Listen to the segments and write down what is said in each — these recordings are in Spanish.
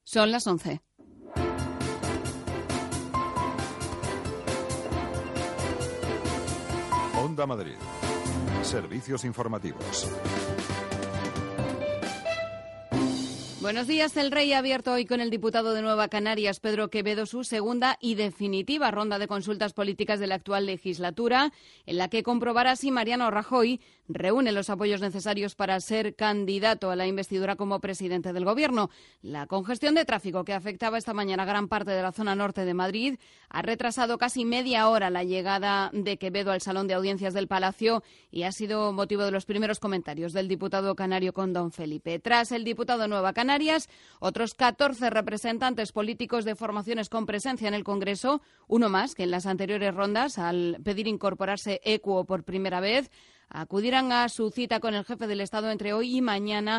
Son las 11. Onda Madrid. Servicios informativos. Buenos días. El Rey ha abierto hoy con el diputado de Nueva Canarias, Pedro Quevedo, su segunda y definitiva ronda de consultas políticas de la actual legislatura, en la que comprobará si Mariano Rajoy reúne los apoyos necesarios para ser candidato a la investidura como presidente del Gobierno. La congestión de tráfico que afectaba esta mañana a gran parte de la zona norte de Madrid ha retrasado casi media hora la llegada de Quevedo al Salón de Audiencias del Palacio y ha sido motivo de los primeros comentarios del diputado canario con don Felipe. Tras el diputado de Nueva Canarias, otros 14 representantes políticos de formaciones con presencia en el Congreso, uno más que en las anteriores rondas, al pedir incorporarse Equo por primera vez, acudirán a su cita con el jefe del Estado entre hoy y mañana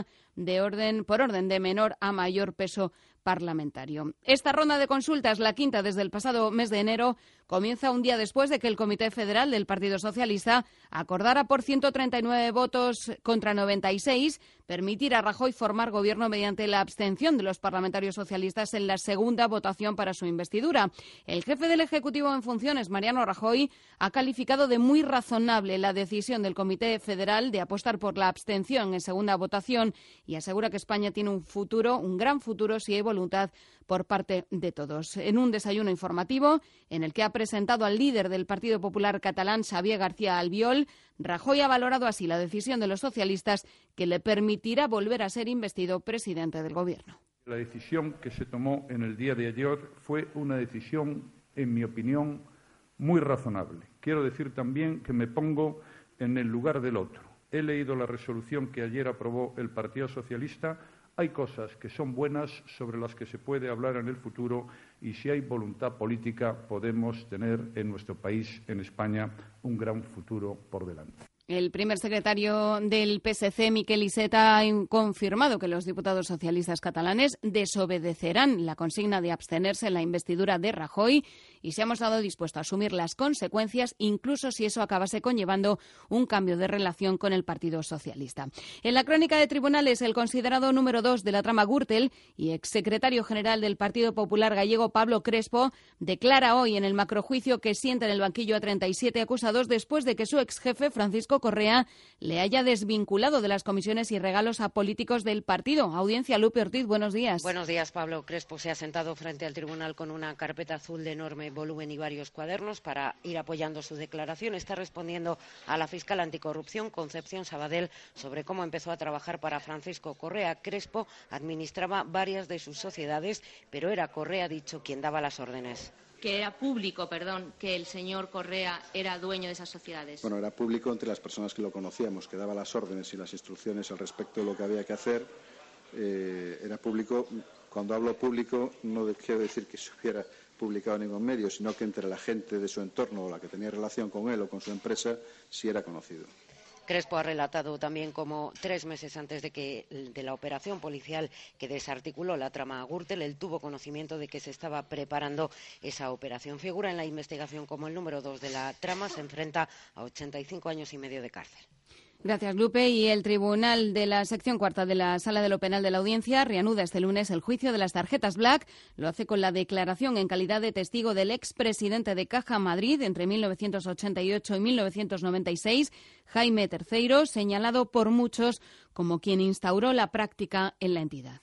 por orden de menor a mayor peso parlamentario. Esta ronda de consultas, la quinta desde el pasado mes de enero, comienza un día después de que el Comité Federal del Partido Socialista acordara por 139 votos contra 96 permitir a Rajoy formar gobierno mediante la abstención de los parlamentarios socialistas en la segunda votación para su investidura. El jefe del Ejecutivo en funciones, Mariano Rajoy, ha calificado de muy razonable la decisión del Comité Federal de apostar por la abstención en segunda votación y asegura que España tiene un gran futuro si hay voluntad por parte de todos. En un desayuno informativo en el que ha presentado al líder del Partido Popular catalán, Xavier García Albiol, Rajoy ha valorado así la decisión de los socialistas que le permitirá volver a ser investido presidente del Gobierno. La decisión que se tomó en el día de ayer fue una decisión, en mi opinión, muy razonable. Quiero decir también que me pongo en el lugar del otro. He leído la resolución que ayer aprobó el Partido Socialista. Hay cosas que son buenas sobre las que se puede hablar en el futuro y si hay voluntad política podemos tener en nuestro país, en España, un gran futuro por delante. El primer secretario del PSC, Miquel Iceta, ha confirmado que los diputados socialistas catalanes desobedecerán la consigna de abstenerse en la investidura de Rajoy y se ha mostrado dispuesto a asumir las consecuencias, incluso si eso acabase conllevando un cambio de relación con el Partido Socialista. En la crónica de tribunales, el considerado número 2 de la trama Gürtel y exsecretario general del Partido Popular gallego, Pablo Crespo, declara hoy en el macrojuicio que sienta en el banquillo a 37 acusados después de que su exjefe, Francisco Correa, le haya desvinculado de las comisiones y regalos a políticos del partido. Audiencia, Lupe Ortiz, buenos días. Buenos días, Pablo. Crespo se ha sentado frente al tribunal con una carpeta azul de enorme volumen y varios cuadernos para ir apoyando su declaración. Está respondiendo a la fiscal anticorrupción, Concepción Sabadell, sobre cómo empezó a trabajar para Francisco Correa. Crespo administraba varias de sus sociedades, pero era Correa, dicho, quien daba las órdenes. Que era público, que el señor Correa era dueño de esas sociedades. Bueno, era público entre las personas que lo conocíamos, que daba las órdenes y las instrucciones al respecto de lo que había que hacer. Era público. Cuando hablo público no quiero decir que se hubiera publicado en ningún medio, sino que entre la gente de su entorno o la que tenía relación con él o con su empresa sí era conocido. Crespo ha relatado también cómo 3 meses antes de la operación policial que desarticuló la trama Gürtel, él tuvo conocimiento de que se estaba preparando esa operación. Figura en la investigación como el número 2 de la trama, se enfrenta a 85 años y medio de cárcel. Gracias, Lupe. Y el Tribunal de la Sección Cuarta de la Sala de lo Penal de la Audiencia reanuda este lunes el juicio de las tarjetas Black. Lo hace con la declaración en calidad de testigo del expresidente de Caja Madrid entre 1988 y 1996, Jaime III, señalado por muchos como quien instauró la práctica en la entidad.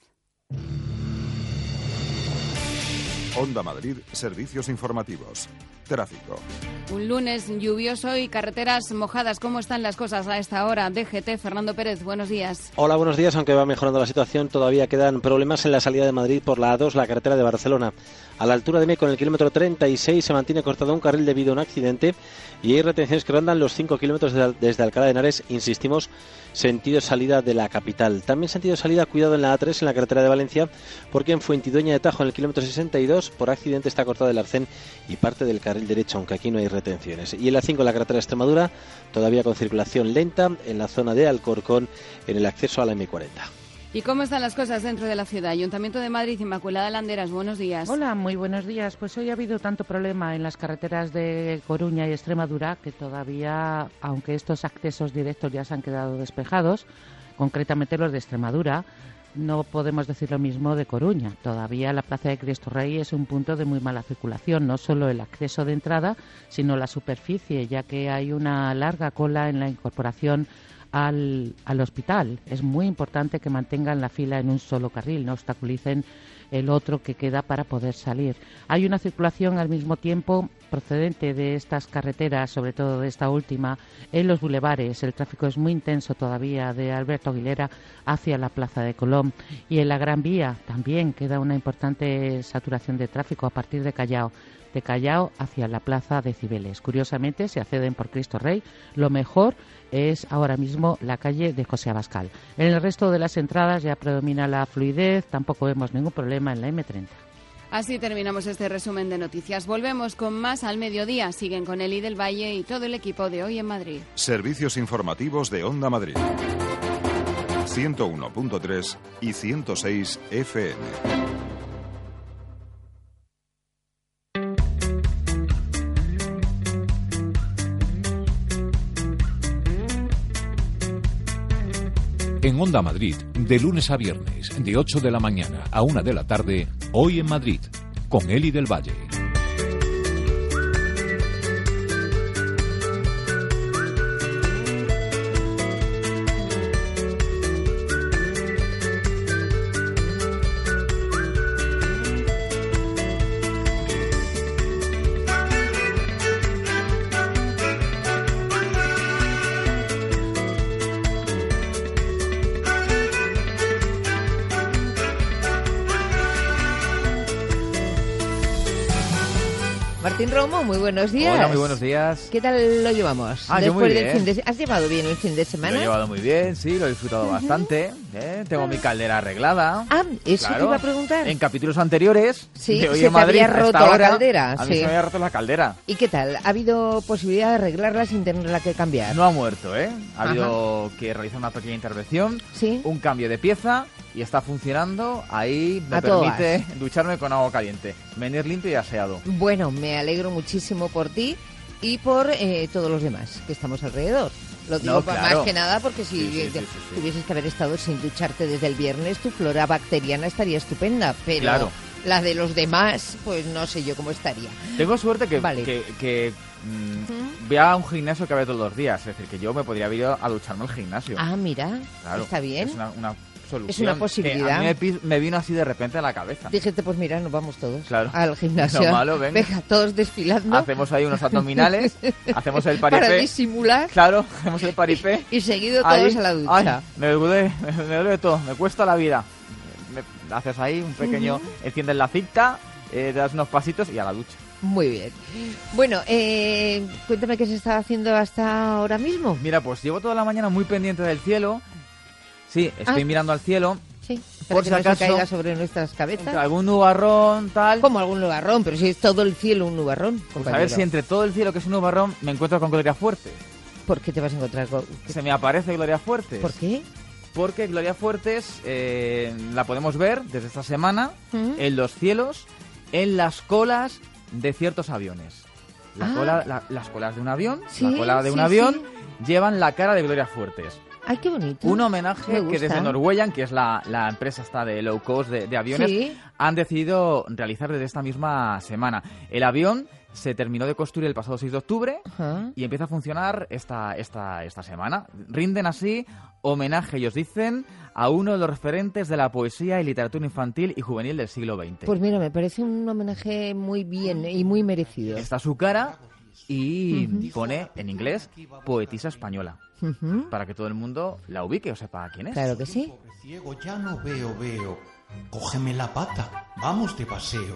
Onda Madrid, servicios informativos. Tráfico. Un lunes lluvioso y carreteras mojadas. ¿Cómo están las cosas a esta hora? DGT, Fernando Pérez, buenos días. Hola, buenos días. Aunque va mejorando la situación, todavía quedan problemas en la salida de Madrid por la A2, la carretera de Barcelona. A la altura de Meco, en el kilómetro 36, se mantiene cortado un carril debido a un accidente y hay retenciones que rondan los 5 kilómetros desde Alcalá de Henares, insistimos, sentido salida de la capital. También sentido salida, cuidado en la A3, en la carretera de Valencia, porque en Fuentidueña de Tajo, en el kilómetro 62, por accidente está cortado el arcén y parte del carril derecho, aunque aquí no hay retenciones. Y en la 5, en la carretera de Extremadura, todavía con circulación lenta en la zona de Alcorcón, en el acceso a la M40. ¿Y cómo están las cosas dentro de la ciudad? Ayuntamiento de Madrid, Inmaculada Landeras, buenos días. Hola, muy buenos días. Pues hoy ha habido tanto problema en las carreteras de Coruña y Extremadura que todavía, aunque estos accesos directos ya se han quedado despejados, concretamente los de Extremadura, no podemos decir lo mismo de Coruña. Todavía la Plaza de Cristo Rey es un punto de muy mala circulación, no solo el acceso de entrada, sino la superficie, ya que hay una larga cola en la incorporación al hospital. Es muy importante que mantengan la fila en un solo carril, no obstaculicen el otro que queda para poder salir. Hay una circulación al mismo tiempo procedente de estas carreteras, sobre todo de esta última, en los bulevares. El tráfico es muy intenso todavía de Alberto Aguilera hacia la Plaza de Colón. Y en la Gran Vía también queda una importante saturación de tráfico a partir de Callao hacia la Plaza de Cibeles. Curiosamente, se acceden por Cristo Rey. Lo mejor es ahora mismo la calle de José Abascal. En el resto de las entradas ya predomina la fluidez, tampoco vemos ningún problema en la M30. Así terminamos este resumen de noticias. Volvemos con más al mediodía. Siguen con Eli del Valle y todo el equipo de Hoy en Madrid. Servicios informativos de Onda Madrid. 101.3 y 106 FM. En Onda Madrid, de lunes a viernes, de 8 de la mañana a 1 de la tarde, Hoy en Madrid, con Eli del Valle. Martín Romo, muy buenos días. Hola, muy buenos días. ¿Qué tal lo llevamos? Después del ¿Has llevado bien el fin de semana? Lo he llevado muy bien, sí, lo he disfrutado bastante. Tengo mi caldera arreglada. Eso te iba a preguntar. En capítulos anteriores, sí, de Hoy se en Madrid, te había roto la caldera. A mí se me había roto la caldera. ¿Y qué tal? ¿Ha habido posibilidad de arreglarla sin tenerla que cambiar? No ha muerto, ¿eh? Ha habido que realizar una pequeña intervención, un cambio de pieza y está funcionando. Ahí me permite ducharme con agua caliente, venir limpio y aseado. Bueno, me alegro muchísimo por ti y por todos los demás que estamos alrededor. Lo digo más que nada porque si tuvieses que haber estado sin ducharte desde el viernes, tu flora bacteriana estaría estupenda, pero la de los demás, pues no sé yo cómo estaría. Tengo suerte que voy a un gimnasio que veo todos los días, es decir, que yo me podría haber ido a ducharme al gimnasio. Ah, mira, está bien. Es una solución. Es una posibilidad. Que a mí me vino así de repente a la cabeza. Dijiste, pues mira, nos vamos todos al gimnasio. No malo, venga, todos desfilando. Hacemos ahí unos abdominales, hacemos el paripé. Para disimular. Claro, hacemos el paripé. Y seguido todos ahí, a la ducha. Ay, me duele todo, me cuesta la vida. Haces ahí un pequeño, enciendes la cinta, te das unos pasitos y a la ducha. Muy bien. Bueno, cuéntame qué se está haciendo hasta ahora mismo. Mira, pues llevo toda la mañana muy pendiente del cielo. Sí, estoy mirando al cielo. Sí, por si acaso no se caiga sobre nuestras cabezas. Algún nubarrón, tal. ¿Cómo algún nubarrón? Pero si es todo el cielo un nubarrón. Pues a ver si entre todo el cielo que es un nubarrón me encuentro con Gloria Fuertes. ¿Por qué te vas a encontrar con...? Se me aparece Gloria Fuertes. ¿Por qué? Porque Gloria Fuertes la podemos ver desde esta semana en los cielos, en las colas de ciertos aviones. Las colas de un avión, la cola de un avión, llevan la cara de Gloria Fuertes. ¡Ay, qué bonito! Un homenaje que desde Norwegian, que es la empresa esta de low cost de aviones, han decidido realizar desde esta misma semana. El avión se terminó de construir el pasado 6 de octubre y empieza a funcionar esta semana. Rinden así homenaje, ellos dicen, a uno de los referentes de la poesía y literatura infantil y juvenil del siglo XX. Pues mira, me parece un homenaje muy bien y muy merecido. Está su cara y pone en inglés poetisa española, para que todo el mundo la ubique o sepa quién es. Claro que sí. Ciego, ya no veo, cógeme la pata, vamos de paseo.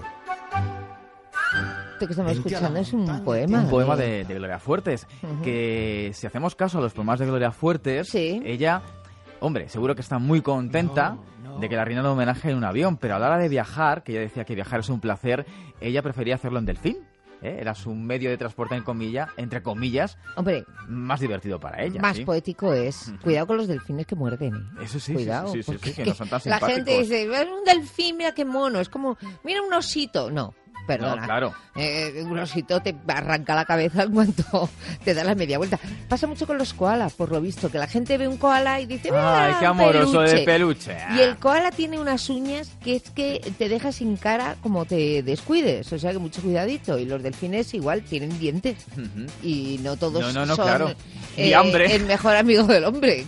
Esto que estamos escuchando es un poema. Un poema de Gloria Fuertes, que si hacemos caso a los poemas de Gloria Fuertes, ella, hombre, seguro que está muy contenta de que la rindan un homenaje en un avión, pero a la hora de viajar, que ella decía que viajar es un placer, ella prefería hacerlo en delfín. Era su medio de transporte entre comillas, hombre, más divertido para ella. Más poético es. Cuidado con los delfines que muerden. Eso sí, cuidado, sí, que no son tan simpáticos. La gente dice, un delfín, mira qué mono. Es como, mira un osito. No, perdona. No, claro. Un osito te arranca la cabeza en cuanto te da la media vuelta. Pasa mucho con los koalas, por lo visto, que la gente ve un koala y dice, ¡ay, qué amoroso de peluche! Y el koala tiene unas uñas que es que te deja sin cara como te descuides, o sea que mucho cuidadito. Y los delfines igual tienen dientes. Y no todos son claro. Y hambre. El mejor amigo del hombre.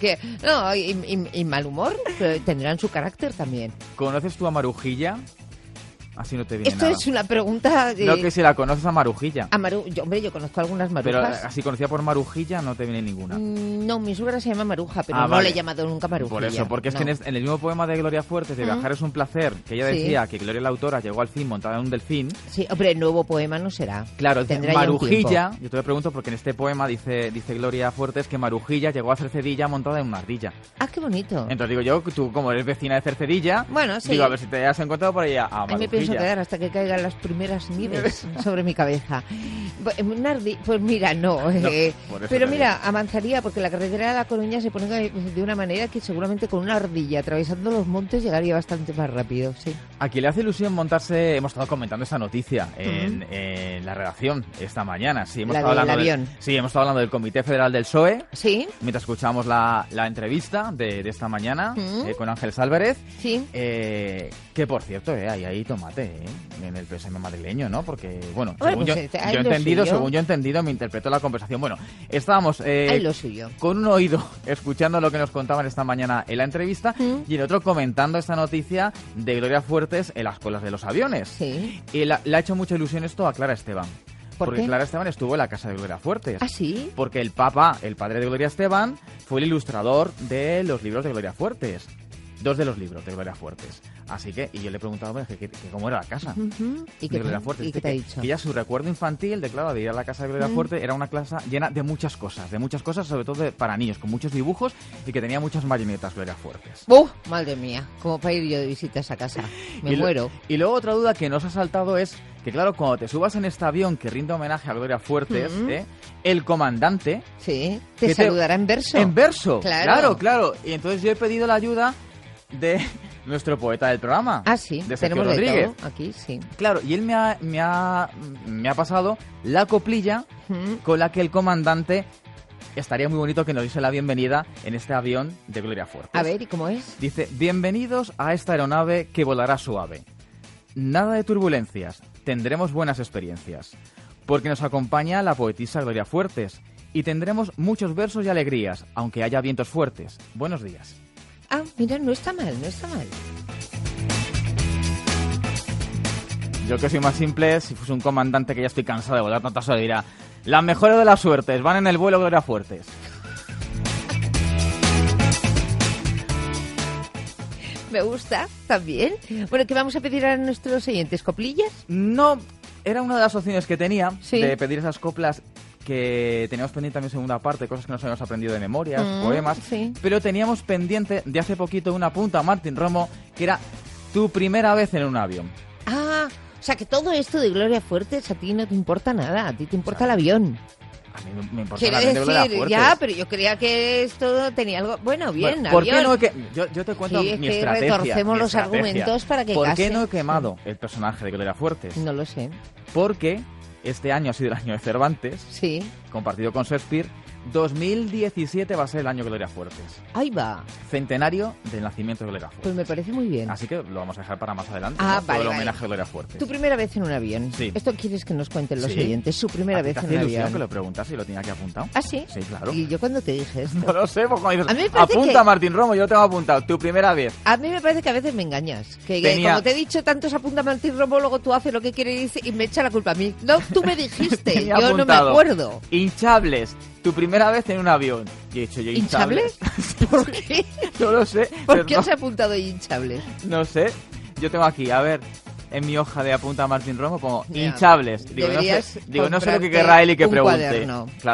Y mal humor, pero tendrán su carácter también. ¿Conoces tú a Marujilla? Así no te viene Esto nada. es una pregunta... No, que si la conoces a Marujilla. Yo conozco algunas marujas. Pero así conocida por Marujilla no te viene ninguna. No, mi suegra se llama Maruja, pero no vale. le he llamado nunca Marujilla. Por eso, porque es que en el mismo poema de Gloria Fuertes, de Viajar es un placer, que ella decía que Gloria la autora llegó al fin montada en un delfín. Sí, hombre, el nuevo poema no será. Claro, Marujilla, yo te lo pregunto porque en este poema dice Gloria Fuertes que Marujilla llegó a Cercedilla montada en una ardilla. Ah, qué bonito. Entonces digo yo, tú como eres vecina de Cercedilla, bueno, sí. Digo, a ver si te has encontrado por ahí a Marujilla. Me pienso quedar hasta que caigan las primeras nieves sobre mi cabeza. Pues mira, no. Pero mira, avanzaría porque la carretera de La Coruña se pone de una manera que seguramente con una ardilla atravesando los montes llegaría bastante más rápido, sí. A quien le hace ilusión montarse, hemos estado comentando esta noticia en la redacción esta mañana. Sí, hemos estado hablando del Comité Federal del PSOE. Sí. Mientras escuchamos la entrevista de esta mañana con Ángel Álvarez. Sí. Que por cierto, hay tomate en el PSM madrileño, ¿no? Porque, bueno, según yo he entendido, me interpretó la conversación. Bueno, estábamos con un oído escuchando lo que nos contaban esta mañana en la entrevista y el otro comentando esta noticia de Gloria Fuertes en las colas de los aviones. Sí. Y le ha hecho mucha ilusión esto a Clara Esteban. Porque Clara Esteban estuvo en la casa de Gloria Fuertes. ¿Ah, sí? Porque el padre de Gloria Esteban, fue el ilustrador de los libros de Gloria Fuertes. 2 de los libros de Gloria Fuertes. Así que, y yo le he preguntado que cómo era la casa ¿Y de Gloria Fuertes. ¿Y qué te ha dicho? Que ya su recuerdo infantil de ir a la casa de Gloria Fuertes era una casa llena de muchas cosas, sobre todo para niños, con muchos dibujos y que tenía muchas marionetas Gloria Fuertes. Madre mía, como para ir yo de visita a esa casa. Me muero. Y luego otra duda que nos ha saltado es que, claro, cuando te subas en este avión que rinde homenaje a Gloria Fuertes, el comandante... Sí, te saludará en verso. En verso, claro. Y entonces yo he pedido la ayuda de nuestro poeta del programa. Ah, sí, de tenemos Rodríguez. De todo aquí, sí. Claro, y él me ha pasado la coplilla con la que el comandante estaría muy bonito que nos diese la bienvenida en este avión de Gloria Fuertes. A ver, ¿y cómo es? Dice, bienvenidos a esta aeronave que volará suave. Nada de turbulencias, tendremos buenas experiencias. Porque nos acompaña la poetisa Gloria Fuertes y tendremos muchos versos y alegrías, aunque haya vientos fuertes. Buenos días. Ah, mira, no está mal. Yo que soy más simple, si fuese un comandante que ya estoy cansado de volar tantas horas, dirá, las mejores de las suertes van en el vuelo Gloria Fuertes. Me gusta, también. Bueno, ¿qué vamos a pedir a nuestros oyentes? ¿Coplillas? No, era una de las opciones que tenía de pedir esas coplas que teníamos pendiente también segunda parte, cosas que nos habíamos aprendido de memorias, poemas, pero teníamos pendiente de hace poquito una punta a Martín Romo, que era Tu primera vez en un avión. Ah, o sea que todo esto de Gloria Fuertes a ti no te importa nada, a ti te importa el avión. A mí me importa el avión de Gloria Fuertes. Ya, pero yo creía que esto tenía algo... Bueno, bien, ¿por avión. qué no he yo te cuento mi estrategia. Retorcemos los argumentos para que ¿Por qué no he quemado el personaje de Gloria Fuertes? No lo sé. Porque este año ha sido el año de Cervantes. Sí. Compartido con Shakespeare. 2017 va a ser el año Gloria Fuertes. Ahí va. Centenario del nacimiento de Gloria Fuertes. Pues me parece muy bien. Así que lo vamos a dejar para más adelante. Ah, ¿no? vale, todo el homenaje a Gloria Fuertes. Tu primera vez en un avión. Sí. Esto quieres que nos cuenten los oyentes. Su primera vez en un avión. Que lo preguntas si lo tenía aquí apuntado. ¿Ah, sí? Sí, claro. ¿Y yo cuando te dije esto? No lo sé, porque cuando dices, a mí me parece apunta Martín Romo, yo lo tengo apuntado. Tu primera vez. A mí me parece que a veces me engañas. Que como te he dicho tantos apunta Martín Romo, luego tú haces lo que quieres y me echa la culpa a mí. No, tú me dijiste. Yo apuntado. No me acuerdo. Hinchables. Tu primera vez en un avión. Y he dicho yo hinchables. ¿Por qué? No lo sé. ¿Por qué has apuntado hinchables? No sé. Yo tengo aquí, a ver, en mi hoja de apunta Martín Romo como hinchables. Digo, no sé lo que querrá él y que pregunte. Cuaderno. Claro.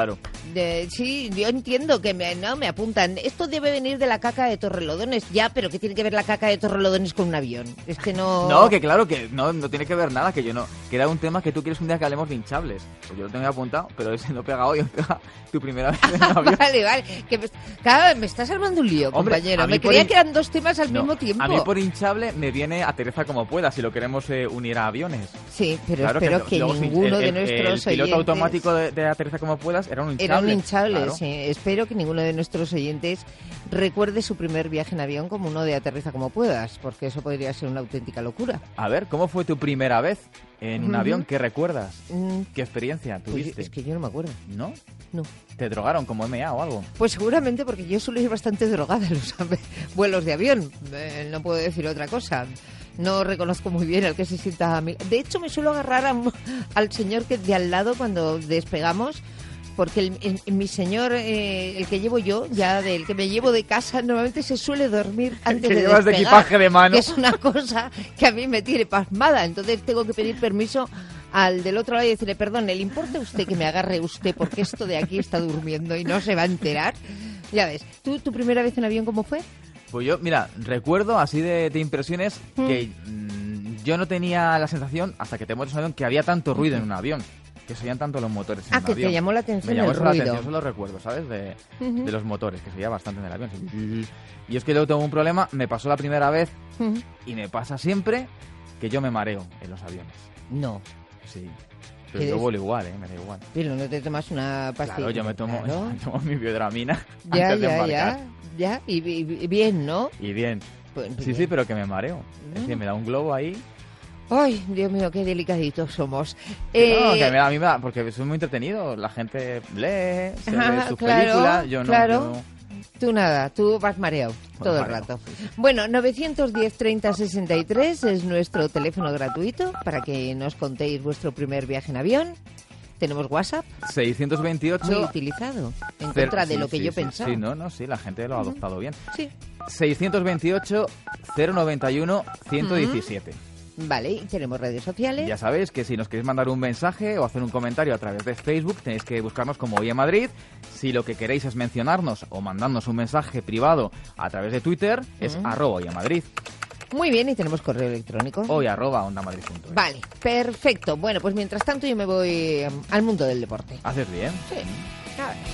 Sí, yo entiendo que me apuntan. Esto debe venir de la caca de Torrelodones. Ya, pero ¿qué tiene que ver la caca de Torrelodones con un avión? Es que no... No, que claro, que no tiene que ver nada, que yo no... Que era un tema que tú quieres un día que hablemos de hinchables. Pues yo lo tengo apuntado, pero ese no pega hoy, pega tu primera vez en el avión. Vale. Claro, me estás armando un lío, compañero. Me creía que eran dos temas al mismo tiempo. A mí por hinchable me viene aterriza como pueda, si lo queremos unir a aviones. Sí, pero claro, espero que ninguno de nuestros oyentes... El piloto automático de aterriza como puedas era un hinchable. Era un hinchable, claro. Sí. Espero que ninguno de nuestros oyentes recuerde su primer viaje en avión como uno de aterriza como puedas, porque eso podría ser una auténtica locura. A ver, ¿cómo fue tu primera vez en un avión? ¿Qué recuerdas? ¿Qué experiencia tuviste? Pues es que yo no me acuerdo. ¿No? No. ¿Te drogaron como MA o algo? Pues seguramente, porque yo suelo ir bastante drogada en los vuelos de avión. No puedo decir otra cosa. No reconozco muy bien al que se sienta a mí. De hecho, me suelo agarrar al señor que de al lado cuando despegamos, porque mi señor, el que llevo yo, ya del que me llevo de casa, normalmente se suele dormir antes de llevas despegar, de equipaje de mano. que es una cosa que a mí me tiene pasmada. Entonces tengo que pedir permiso al del otro lado y decirle, perdón, ¿le importa a usted que me agarre usted porque esto de aquí está durmiendo y no se va a enterar? Ya ves, ¿tú tu primera vez en avión cómo fue? Pues yo, mira, recuerdo así de impresiones que yo no tenía la sensación, hasta que te montas en un avión, que había tanto ruido en un avión. Que se oían tanto los motores en el avión. Que te llamó la atención el ruido. Me llamó la atención, eso lo recuerdo, ¿sabes? De los motores, que se oía bastante en el avión. Y es que luego tengo un problema, me pasó la primera vez y me pasa siempre que yo me mareo en los aviones. No. Sí. Pero yo vuelo igual, me da igual. Pero no te tomas una pastilla. Claro, yo me tomo mi biodramina ya, antes de embarcar. Ya, y bien, ¿no? Y bien. Pues, sí, pero que me mareo. Es que me da un globo ahí... Ay, Dios mío, qué delicaditos somos. No, que a mí me da, porque soy muy entretenido. La gente lee, se ve sus películas, yo no. Claro. Tú nada, tú vas mareado todo el rato. Bueno, 910 30 63 es nuestro teléfono gratuito para que nos contéis vuestro primer viaje en avión. Tenemos WhatsApp. 628. Muy utilizado. En contra de lo que yo pensaba. Sí, la gente lo ha adoptado bien. Sí. 628 091 117. Vale, y tenemos redes sociales. Ya sabéis que si nos queréis mandar un mensaje o hacer un comentario a través de Facebook, tenéis que buscarnos como Hoy en Madrid. Si lo que queréis es mencionarnos o mandarnos un mensaje privado a través de Twitter, es @Hoy en Madrid. Muy bien, y tenemos correo electrónico. Hoy @ondamadrid.es. Vale, perfecto. Bueno, pues mientras tanto yo me voy al mundo del deporte. ¿Haces bien? Sí. A ver.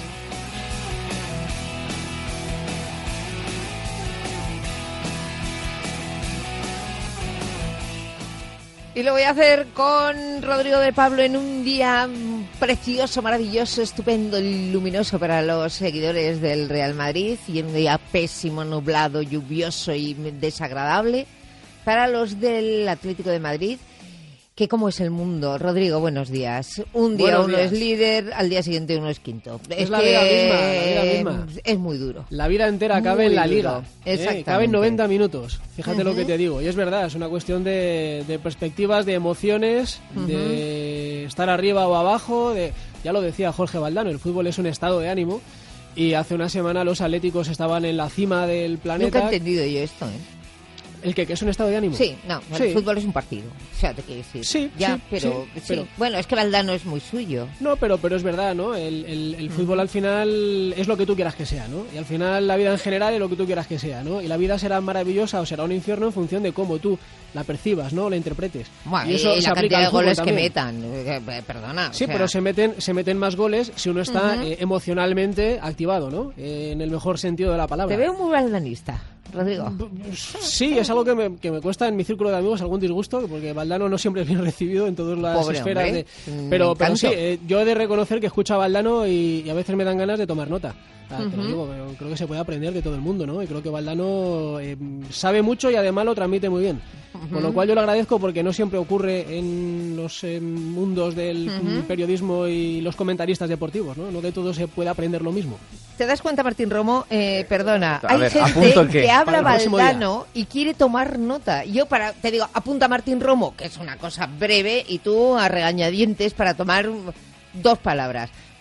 Y lo voy a hacer con Rodrigo de Pablo en un día precioso, maravilloso, estupendo, luminoso para los seguidores del Real Madrid y en un día pésimo, nublado, lluvioso y desagradable para los del Atlético de Madrid. Que cómo es el mundo. Rodrigo, buenos días. Un día uno es líder, al día siguiente uno es quinto. Es la vida misma. Es muy duro. La vida entera cabe en la liga. Exactamente. Cabe en 90 minutos. Fíjate lo que te digo. Y es verdad, es una cuestión de perspectivas, de emociones, de estar arriba o abajo. Ya lo decía Jorge Valdano, el fútbol es un estado de ánimo. Y hace una semana los atléticos estaban en la cima del planeta. Nunca he entendido yo esto, ¿El qué? ¿Que es un estado de ánimo? Sí, el fútbol es un partido. O sea, te quiero decir. Sí, pero bueno, es que Valdano es muy suyo. No, pero es verdad, ¿no? El fútbol al final es lo que tú quieras que sea, ¿no? Y al final la vida en general es lo que tú quieras que sea, ¿no? Y la vida será maravillosa o será un infierno en función de cómo tú la percibas, ¿no? La interpretes. Bueno, y eso la cantidad de goles que metan. Perdona. Sí, pero se meten más goles si uno está emocionalmente activado, ¿no? En el mejor sentido de la palabra. Te veo muy valdanista, Rodrigo. Sí, es algo que me cuesta en mi círculo de amigos algún disgusto, porque Valdano no siempre es bien recibido en todas las esferas. Pero sí, yo he de reconocer que escucho a Valdano y a veces me dan ganas de tomar nota. Te lo digo, pero creo que se puede aprender de todo el mundo, ¿no? Y creo que Valdano sabe mucho y además lo transmite muy bien. Con lo cual yo lo agradezco porque no siempre ocurre en los mundos del periodismo y los comentaristas deportivos, ¿no? No de todo se puede aprender lo mismo. ¿Te das cuenta, Martín Romo? Perdona, hay gente que habla Valdano y quiere tomar nota. Yo te digo, apunta Martín Romo, que es una cosa breve, y tú a regañadientes para tomar 2 palabras.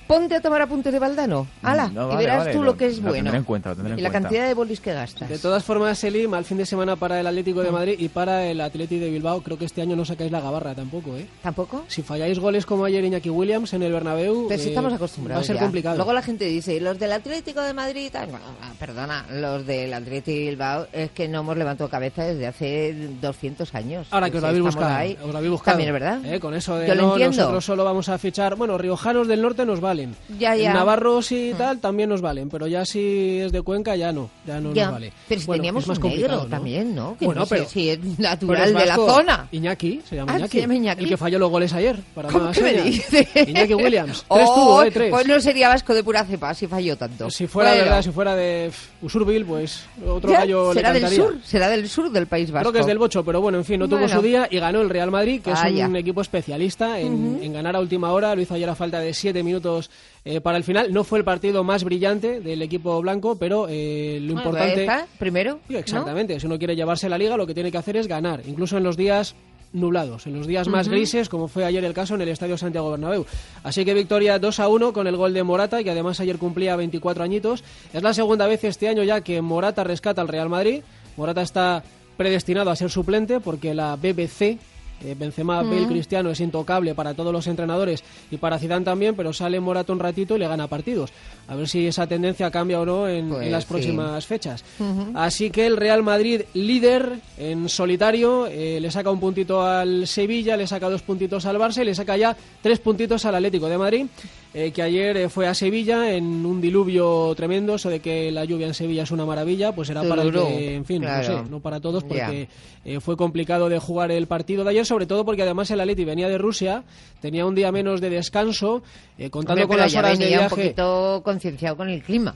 Ponte a tomar apuntes de Valdano. ¡Hala! Y verás tú lo que es bueno. Tendré en cuenta. Y la cantidad de bolis que gastas. De todas formas, Eli, mal fin de semana para el Atlético de Madrid y para el Atlético de Bilbao. Creo que este año no sacáis la gabarra tampoco, ¿eh? ¿Tampoco? Si falláis goles como ayer Iñaki Williams en el Bernabéu, pero si estamos acostumbrados, va a ser complicado. Luego la gente dice, los del Atlético de Madrid... Perdona, los del Atlético de Bilbao es que no hemos levantado cabeza desde hace 200 años. Ahora que os lo habéis buscado. También es verdad. Con eso de yo lo entiendo. Nosotros solo vamos a fichar... Bueno, riojanos del norte nos valen. Ya. Navarros y tal también nos valen, pero ya si es de Cuenca ya no nos vale. Pero si teníamos un negro también, ¿no? Que bueno, no pero si es natural de la zona. Iñaki, se llama Iñaki. El que falló los goles ayer. ¿Cómo que me dices? Iñaki Williams. 3 tuvo, 3. Pues no sería vasco de pura cepa si falló tanto. Si fuera verdad, si fuera de Usurbil, pues otro gallo le cantaría. Será del sur del País Vasco. Creo que es del Bocho, pero bueno, en fin, no tuvo su día y ganó el Real Madrid, que es un equipo especialista en ganar a última hora. Lo hizo ayer a falta de 7 minutos para el final. No fue el partido más brillante del equipo blanco, pero lo importante... ¿Está? ¿Primero? Sí, exactamente. ¿No? Si uno quiere llevarse la liga, lo que tiene que hacer es ganar, incluso en los días nublados, en los días más grises, como fue ayer el caso en el Estadio Santiago Bernabéu. Así que victoria 2-1 con el gol de Morata, que además ayer cumplía 24 añitos. Es la segunda vez este año ya que Morata rescata al Real Madrid. Morata está predestinado a ser suplente porque la BBC... Benzema, Bale, Cristiano es intocable para todos los entrenadores y para Zidane también, pero sale Morata un ratito y le gana partidos. A ver si esa tendencia cambia o no en las próximas fechas. Así que el Real Madrid, líder en solitario, le saca un puntito al Sevilla, le saca 2 puntitos al Barça y le saca ya 3 puntitos al Atlético de Madrid, que ayer fue a Sevilla en un diluvio tremendo. Eso de que la lluvia en Sevilla es una maravilla, pues era para el que, en fin, claro. No sé, no para todos, porque fue complicado de jugar el partido de ayer, sobre todo porque además el Atleti venía de Rusia, tenía un día menos de descanso, contando con las horas de viaje. Un poquito concienciado con el clima.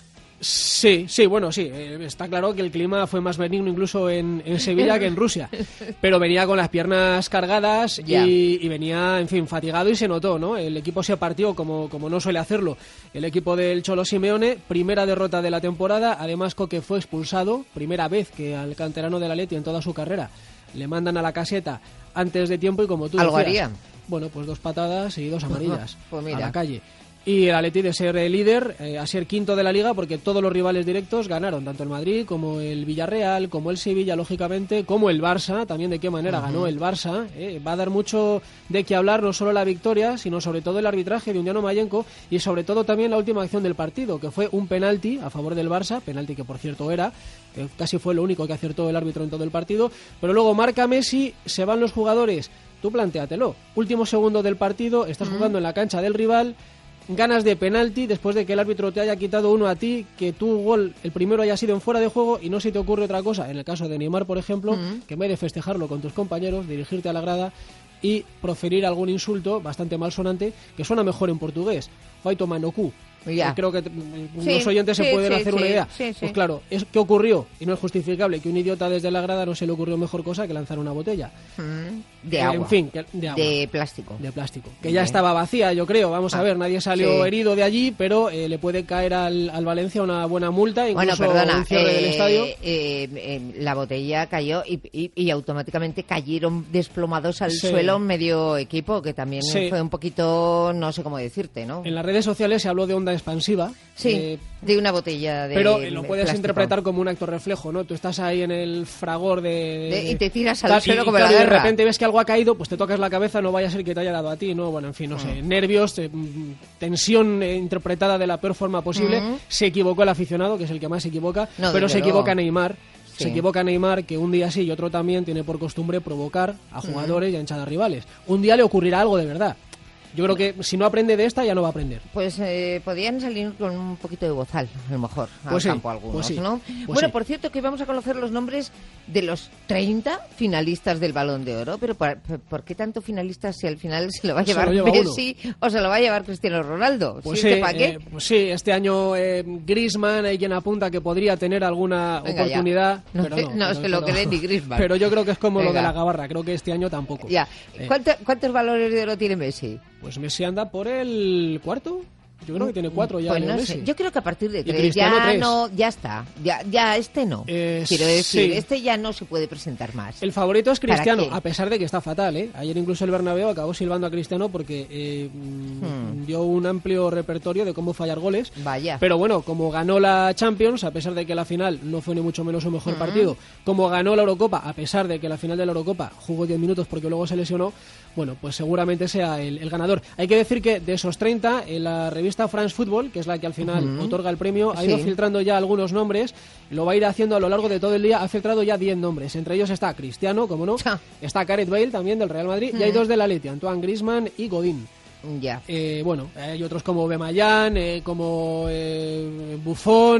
Sí, bueno, sí, está claro que el clima fue más benigno incluso en Sevilla que en Rusia, pero venía con las piernas cargadas y venía, en fin, fatigado y se notó, ¿no? El equipo se partió como no suele hacerlo el equipo del Cholo Simeone, primera derrota de la temporada. Además Coque fue expulsado, primera vez que al canterano del Atleti en toda su carrera le mandan a la caseta antes de tiempo y como tú decías, haría. Bueno, pues 2 patadas y 2 amarillas pues a la calle. Y el Atleti de ser líder a ser quinto de la Liga, porque todos los rivales directos ganaron, tanto el Madrid como el Villarreal, como el Sevilla, lógicamente, como el Barça, también de qué manera ganó el Barça. Va a dar mucho de qué hablar, no solo la victoria, sino sobre todo el arbitraje de Undiano Mayenko y sobre todo también la última acción del partido, que fue un penalti a favor del Barça, penalti que por cierto era, casi fue lo único que acertó el árbitro en todo el partido, pero luego marca Messi, se van los jugadores, tú plantéatelo, último segundo del partido, estás jugando en la cancha del rival, ganas de penalti después de que el árbitro te haya quitado uno a ti, que tu gol, el primero, haya sido en fuera de juego y no se te ocurre otra cosa, en el caso de Neymar, por ejemplo, que en vez de festejarlo con tus compañeros, dirigirte a la grada y proferir algún insulto bastante malsonante, que suena mejor en portugués, Faito Manoku. Creo que los oyentes se pueden hacer una idea. Pues claro, ¿qué ocurrió? Y no es justificable que un idiota desde la grada no se le ocurrió mejor cosa que lanzar una botella. De agua. En fin, de agua. De plástico. De plástico. Que ya estaba vacía, yo creo. Vamos a ver, nadie salió herido de allí, pero le puede caer al Valencia una buena multa, incluso un cierre del estadio. La botella cayó y automáticamente cayeron desplomados al suelo medio equipo, que también fue un poquito, no sé cómo decirte, ¿no? En las redes sociales se habló de onda expansiva. De una botella de pero lo puedes plástico. Interpretar como un acto reflejo, ¿no? Tú estás ahí en el fragor y te tiras al suelo como la guerra. De repente ves que algo ha caído, pues te tocas la cabeza, no vaya a ser que te haya dado a ti, ¿no? Bueno, en fin, no sé. Nervios, tensión interpretada de la peor forma posible. Se equivocó el aficionado, que es el que más se equivoca, pero se equivoca Neymar. Se equivoca Neymar, que un día sí y otro también tiene por costumbre provocar a jugadores y a hinchadas rivales. Un día le ocurrirá algo de verdad. Yo creo que si no aprende de esta, ya no va a aprender. Pues podrían salir con un poquito de bozal, a lo mejor, al campo algunos, ¿no? Bueno, por cierto, que vamos a conocer los nombres de los 30 finalistas del Balón de Oro. Pero ¿por qué tanto finalistas si al final se lo va a llevar Messi o se lo va a llevar Cristiano Ronaldo? Pues este año Griezmann hay quien apunta que podría tener alguna oportunidad. No se lo cree ni Griezmann. Pero yo creo que es como lo de la gabarra, creo que este año tampoco. Ya. ¿Cuántos balones de oro tiene Messi? Pues Messi anda por el cuarto. Yo creo que tiene 4 ya. Pues no Messi. sé. Yo creo que a partir de 3 ya 3. No, ya está. Ya este no. Quiero decir, este ya no se puede presentar más. El favorito es Cristiano, a pesar de que está fatal, ¿eh? Ayer incluso el Bernabéu acabó silbando a Cristiano porque dio un amplio repertorio de cómo fallar goles. Vaya. Pero bueno, como ganó la Champions, a pesar de que la final no fue ni mucho menos su mejor partido, como ganó la Eurocopa, a pesar de que la final de la Eurocopa jugó 10 minutos porque luego se lesionó, bueno, pues seguramente sea el ganador. Hay que decir que de esos 30, en la revista France Football, que es la que al final otorga el premio, ha ido filtrando ya algunos nombres, lo va a ir haciendo a lo largo de todo el día, ha filtrado ya 10 nombres, entre ellos está Cristiano, como no, está Gareth Bale también del Real Madrid, y hay 2 del Atleti, Antoine Griezmann y Godín. Ya. Bueno, hay otros como Bemayán, como Buffon,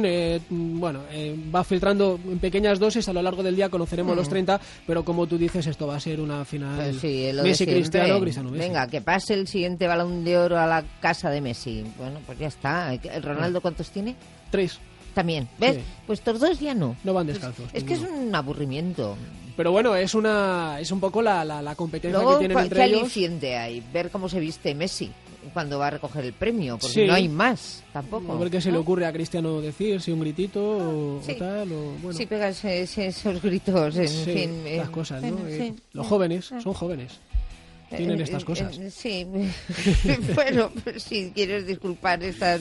va filtrando en pequeñas dosis, a lo largo del día conoceremos los 30, pero como tú dices, esto va a ser una final Messi, Cristiano, Messi. Venga, que pase el siguiente Balón de Oro a la casa de Messi. Bueno, pues ya está. ¿El Ronaldo cuántos tiene? 3. También, ¿ves? Sí. Pues estos 2 ya no. No van descalzos. Es que es un aburrimiento. Pero bueno, es un poco la competencia que tienen entre ellos. ¿Qué aliciente hay? Ver cómo se viste Messi cuando va a recoger el premio, porque no hay más tampoco. A ver qué se le ocurre a Cristiano decir, si un gritito o tal. Bueno. Sí, pegas esos gritos, en fin. Las cosas, ¿no? Los jóvenes, son jóvenes. Tienen estas cosas. Sí, bueno, si quieres disculpar estas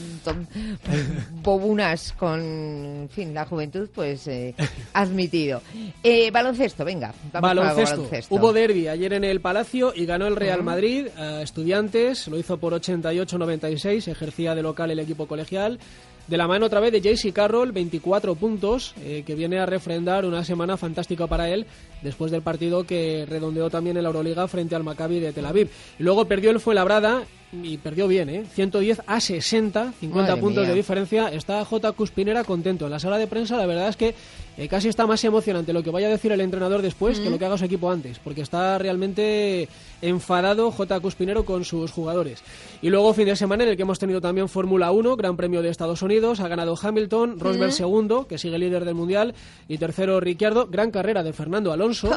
bobunas con, en fin, la juventud, pues admitido. Baloncesto, venga. Vamos baloncesto. Hubo derbi ayer en el Palacio y ganó el Real Madrid a Estudiantes, lo hizo por 88-96, ejercía de local el equipo colegial. De la mano otra vez de J.C. Carroll, 24 puntos, que viene a refrendar una semana fantástica para él después del partido que redondeó también en la Euroliga frente al Maccabi de Tel Aviv. Y luego perdió el Fuenlabrada y perdió bien, 110-60, 50 puntos de diferencia. Está J. Cuspinera contento. En la sala de prensa la verdad es que casi está más emocionante lo que vaya a decir el entrenador después que lo que haga su equipo antes, porque está realmente enfadado J. Cuspinero con sus jugadores. Y luego fin de semana en el que hemos tenido también Fórmula 1, Gran Premio de Estados Unidos, ha ganado Hamilton, Rosberg segundo, que sigue líder del Mundial, y tercero Ricciardo. Gran carrera de Fernando Alonso.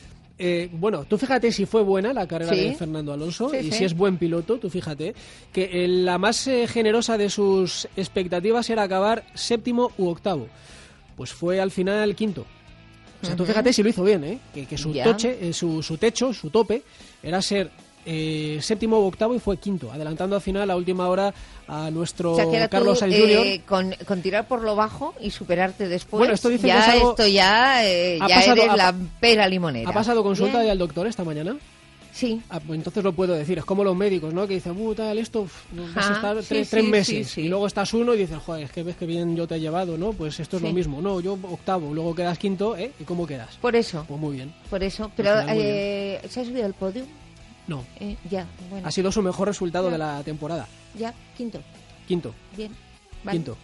Bueno, tú fíjate si fue buena la carrera de Fernando Alonso y si es buen piloto, tú fíjate que la más generosa de sus expectativas era acabar 7º u 8º. Pues fue al final 5º. O sea, tú fíjate si lo hizo bien, que su techo, su tope, era ser 7º u 8º y fue 5º, adelantando al final a última hora a nuestro Carlos Sainz Jr. Con tirar por lo bajo y superarte después, bueno, esto dice ya que es algo... esto ya eres la pera limonera. ¿Ha pasado consulta ya al doctor esta mañana? Sí. Pues entonces lo puedo decir. Es como los médicos, ¿no? Que dicen, tal, esto vas a estar 3 meses. Sí. Y luego estás 1 y dices, joder, es que ves que bien yo te he llevado, ¿no? Pues esto es lo mismo. No, yo 8º, luego quedas 5º, ¿y cómo quedas? Por eso. Pues muy bien. Por eso. Pero, ¿se ha subido al podio? No. Ya, bueno. Ha sido su mejor resultado de la temporada. Ya, 5º. Bien. Vale. 5º.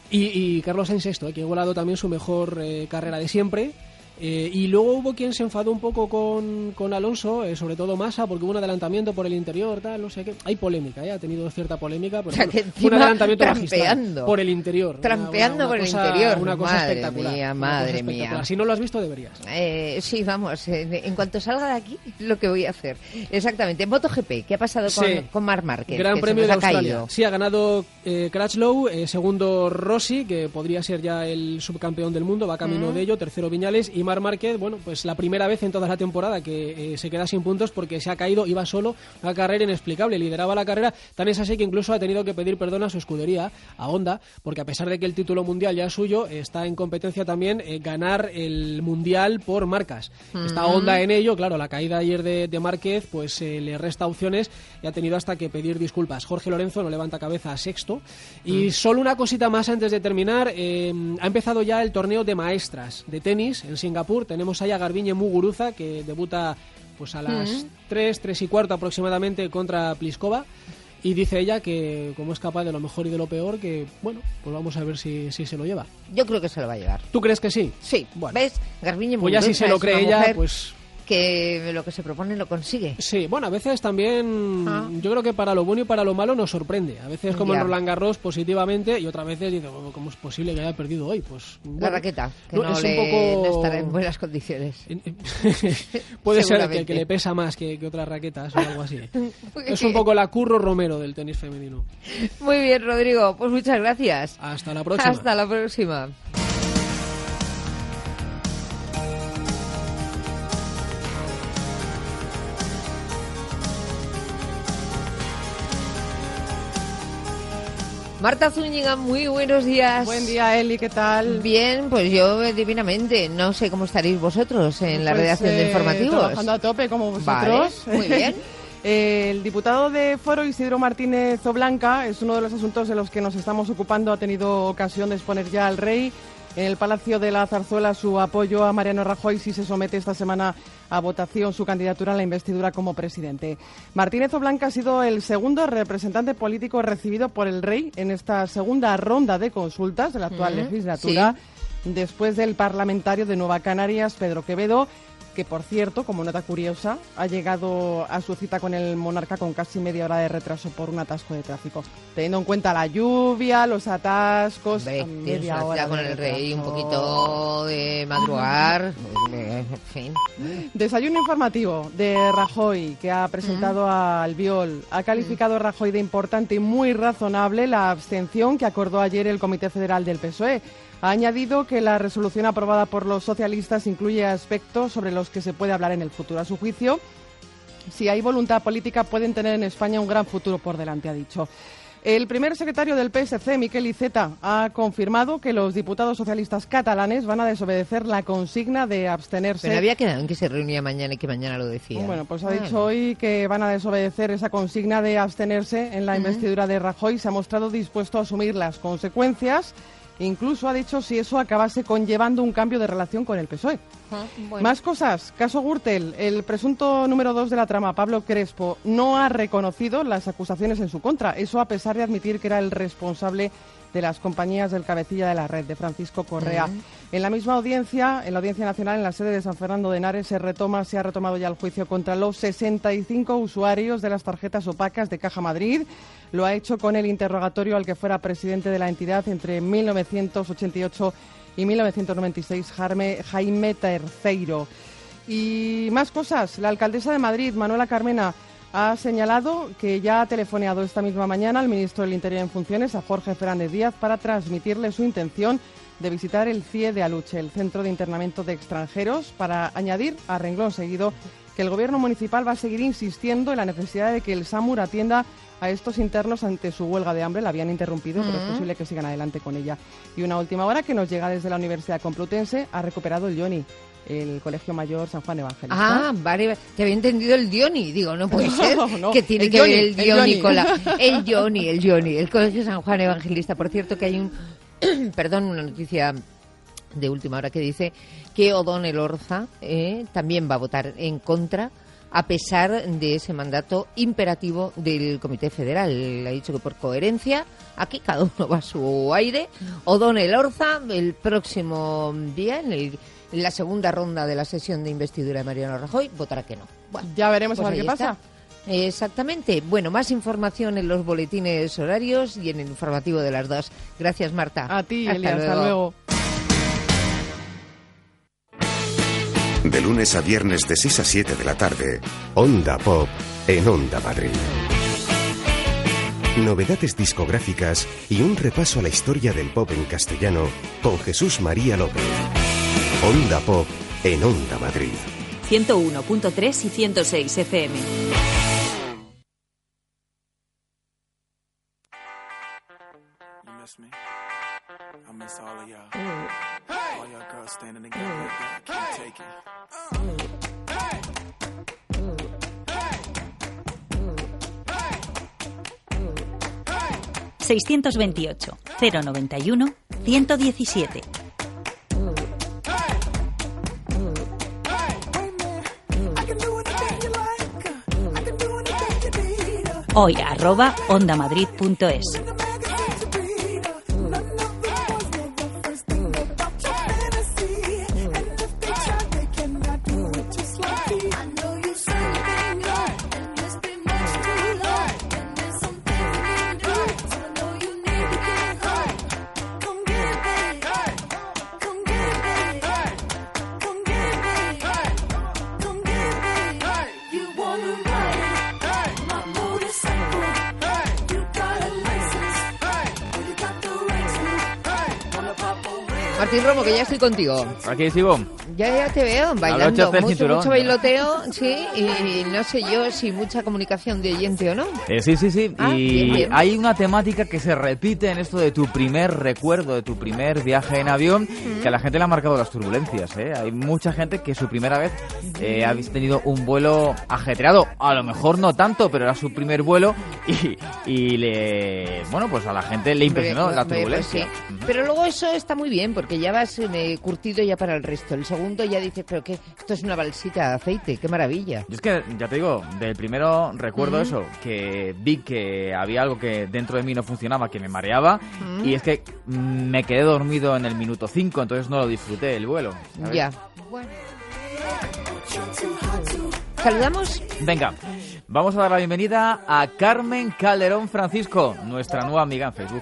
Y Carlos Sainz sexto, que ha igualado también su mejor carrera de siempre. Y luego hubo quien se enfadó un poco con Alonso, sobre todo Massa, porque hubo un adelantamiento por el interior, tal, no sé qué. Hay polémica, ha tenido cierta polémica, pero bueno, fue un adelantamiento magistral por el interior. Trampeando por el interior. Una cosa espectacular. Madre mía. Si no lo has visto, deberías. Sí, vamos, en cuanto salga de aquí, lo que voy a hacer. Exactamente. En MotoGP, ¿qué ha pasado con Marc Márquez? Gran Premio de Australia. Caído? Sí, ha ganado Crutchlow, segundo Rossi, que podría ser ya el subcampeón del mundo, va camino de ello, tercero Viñales, y Marc Márquez, bueno, pues la primera vez en toda la temporada que se queda sin puntos porque se ha caído, iba solo, una carrera inexplicable, lideraba la carrera, tan es así que incluso ha tenido que pedir perdón a su escudería, a Honda, porque a pesar de que el título mundial ya es suyo, está en competencia también ganar el mundial por marcas. Está Honda en ello, claro, la caída ayer de Márquez pues le resta opciones y ha tenido hasta que pedir disculpas. Jorge Lorenzo no levanta cabeza a sexto. Y solo una cosita más antes de terminar, ha empezado ya el torneo de maestras de tenis en Singapur. Tenemos ahí a Garbiñe Muguruza, que debuta pues a las 3:15 aproximadamente contra Pliskova, y dice ella que como es capaz de lo mejor y de lo peor, que bueno, pues vamos a ver si se lo lleva. Yo creo que se lo va a llevar. ¿Tú crees que sí? Sí, bueno. ¿Ves? Garbiñe Muguruza, pues ya si se lo cree ella, pues... que lo que se propone lo consigue. Sí, bueno, a veces también yo creo que para lo bueno y para lo malo nos sorprende. A veces como en Roland Garros positivamente y otras veces dice, ¿cómo es posible que haya perdido hoy? Pues bueno, la raqueta, que no estará en buenas condiciones. Puede ser que le pesa más que otras raquetas o algo así. Es un poco la Curro Romero del tenis femenino. Muy bien, Rodrigo, pues muchas gracias. Hasta la próxima. Hasta la próxima. Marta Zúñiga, muy buenos días. Buen día, Eli, ¿qué tal? Bien, pues yo divinamente. No sé cómo estaréis vosotros en la redacción de informativos. Trabajando a tope como vosotros. Vale, muy bien. El diputado de Foro, Isidro Martínez Oblanca, es uno de los asuntos de los que nos estamos ocupando. Ha tenido ocasión de exponer ya al rey en el Palacio de la Zarzuela su apoyo a Mariano Rajoy si se somete esta semana a votación su candidatura a la investidura como presidente. Martínez Oblanca ha sido el segundo representante político recibido por el rey en esta segunda ronda de consultas de la actual legislatura, después del parlamentario de Nueva Canarias, Pedro Quevedo, que, por cierto, como nota curiosa, ha llegado a su cita con el monarca con casi media hora de retraso por un atasco de tráfico. Teniendo en cuenta la lluvia, los atascos, media hora con el rey, un poquito de madrugar, en fin. Desayuno informativo de Rajoy, que ha presentado a Albiol. Ha calificado Rajoy de importante y muy razonable la abstención que acordó ayer el Comité Federal del PSOE. Ha añadido que la resolución aprobada por los socialistas incluye aspectos sobre los que se puede hablar en el futuro. A su juicio, si hay voluntad política, pueden tener en España un gran futuro por delante, ha dicho. El primer secretario del PSC, Miquel Iceta, ha confirmado que los diputados socialistas catalanes van a desobedecer la consigna de abstenerse. Pero había quedado en que se reunía mañana y que mañana lo decía. Bueno, pues ha dicho hoy que van a desobedecer esa consigna de abstenerse en la investidura de Rajoy. Se ha mostrado dispuesto a asumir las consecuencias. Incluso ha dicho si eso acabase conllevando un cambio de relación con el PSOE. Bueno. Más cosas. Caso Gürtel. El presunto número 2 de la trama, Pablo Crespo, no ha reconocido las acusaciones en su contra. Eso a pesar de admitir que era el responsable de las compañías del cabecilla de la red, de Francisco Correa. En la misma audiencia, en la Audiencia Nacional, en la sede de San Fernando de Henares, se ha retomado ya el juicio contra los 65 usuarios de las tarjetas opacas de Caja Madrid. Lo ha hecho con el interrogatorio al que fuera presidente de la entidad entre 1988 y 1996, Jaime Terceiro. Y más cosas. La alcaldesa de Madrid, Manuela Carmena, ha señalado que ya ha telefoneado esta misma mañana al ministro del Interior en funciones, a Jorge Fernández Díaz, para transmitirle su intención de visitar el CIE de Aluche, el Centro de Internamiento de Extranjeros, para añadir a renglón seguido que el Gobierno municipal va a seguir insistiendo en la necesidad de que el SAMUR atienda a estos internos ante su huelga de hambre. La habían interrumpido, pero es posible que sigan adelante con ella. Y una última hora que nos llega desde la Universidad Complutense, ha recuperado el Dioni, el Colegio Mayor San Juan Evangelista. Ah, vale, te había entendido el Dioni. Digo, no puede ser. No, que tiene que ver el Dioni con el Dioni, el Colegio San Juan Evangelista. Por cierto, que hay una noticia de última hora que dice que O'Donnell Orza también va a votar en contra, a pesar de ese mandato imperativo del Comité Federal. Ha dicho que por coherencia, aquí cada uno va a su aire. O'Donnell Orza, el próximo día, en la segunda ronda de la sesión de investidura de Mariano Rajoy, votará que no. Bueno, ya veremos pues a ver qué pasa. Exactamente. Bueno, más información en los boletines horarios y en el informativo de las 2. Gracias, Marta. A ti, Elia. Hasta luego. De lunes a viernes de 6 a 7 de la tarde, Onda Pop en Onda Madrid. Novedades discográficas y un repaso a la historia del pop en castellano con Jesús María López. Onda Pop en Onda Madrid. 101.3 y 106 FM. ¡Hey! 628-091-117. Hoy @ondamadrid.es. Martín Romo, que ya estoy contigo. Aquí sigo. Ya te veo bailando, mucho bailoteo, sí, y no sé yo si mucha comunicación de oyente o no. Sí. Y bien. Hay una temática que se repite en esto de tu primer recuerdo, de tu primer viaje en avión, que a la gente le han marcado las turbulencias, ¿eh? Hay mucha gente que su primera vez ha tenido un vuelo ajetreado, a lo mejor no tanto, pero era su primer vuelo y pues a la gente le impresionó la turbulencia. Pues sí. Pero luego eso está muy bien, porque ya vas curtido ya para el resto. El segundo ya dices, pero que esto es una balsita de aceite, qué maravilla. Yo es que, ya te digo, del primero recuerdo eso, que vi que había algo que dentro de mí no funcionaba, que me mareaba, y es que me quedé dormido en el minuto 5, entonces no lo disfruté el vuelo, ¿sabes? Ya. Bueno. ¿Saludamos? Venga, vamos a dar la bienvenida a Carmen Calderón Francisco, nuestra nueva amiga en Facebook.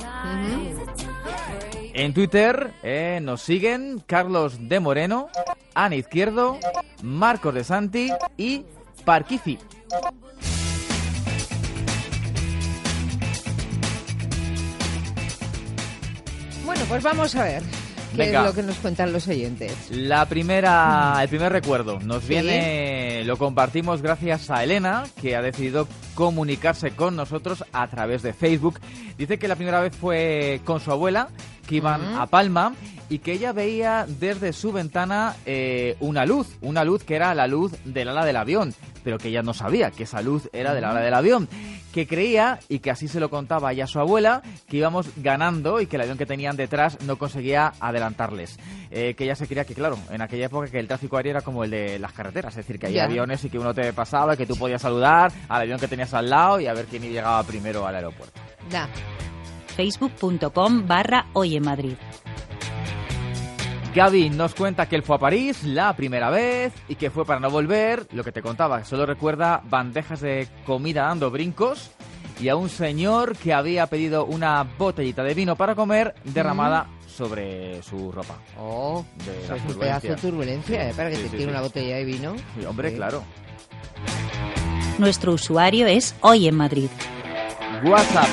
En Twitter nos siguen Carlos de Moreno, Ana Izquierdo, Marcos de Santi y Parquici. Bueno, pues vamos a ver qué es lo que nos cuentan los oyentes. El primer recuerdo nos viene, lo compartimos gracias a Elena, que ha decidido comunicarse con nosotros a través de Facebook. Dice que la primera vez fue con su abuela, que iban a Palma, y que ella veía desde su ventana una luz que era la luz del ala del avión, pero que ella no sabía que esa luz era del ala del avión, que creía, y que así se lo contaba ella a su abuela, que íbamos ganando y que el avión que tenían detrás no conseguía adelantarles. Que ella se creía que, claro, en aquella época que el tráfico aéreo era como el de las carreteras, es decir, que había aviones y que uno te pasaba y que tú podías saludar al avión que tenías al lado y a ver quién llegaba primero al aeropuerto. Facebook.com/Hoy en Madrid. Gaby nos cuenta que él fue a París la primera vez y que fue para no volver. Lo que te contaba, solo recuerda bandejas de comida dando brincos y a un señor que había pedido una botellita de vino para comer derramada sobre su ropa. Es un pedazo de turbulencia, para que te tire una botella de vino. Sí, hombre, claro. Nuestro usuario es Hoy en Madrid. WhatsApp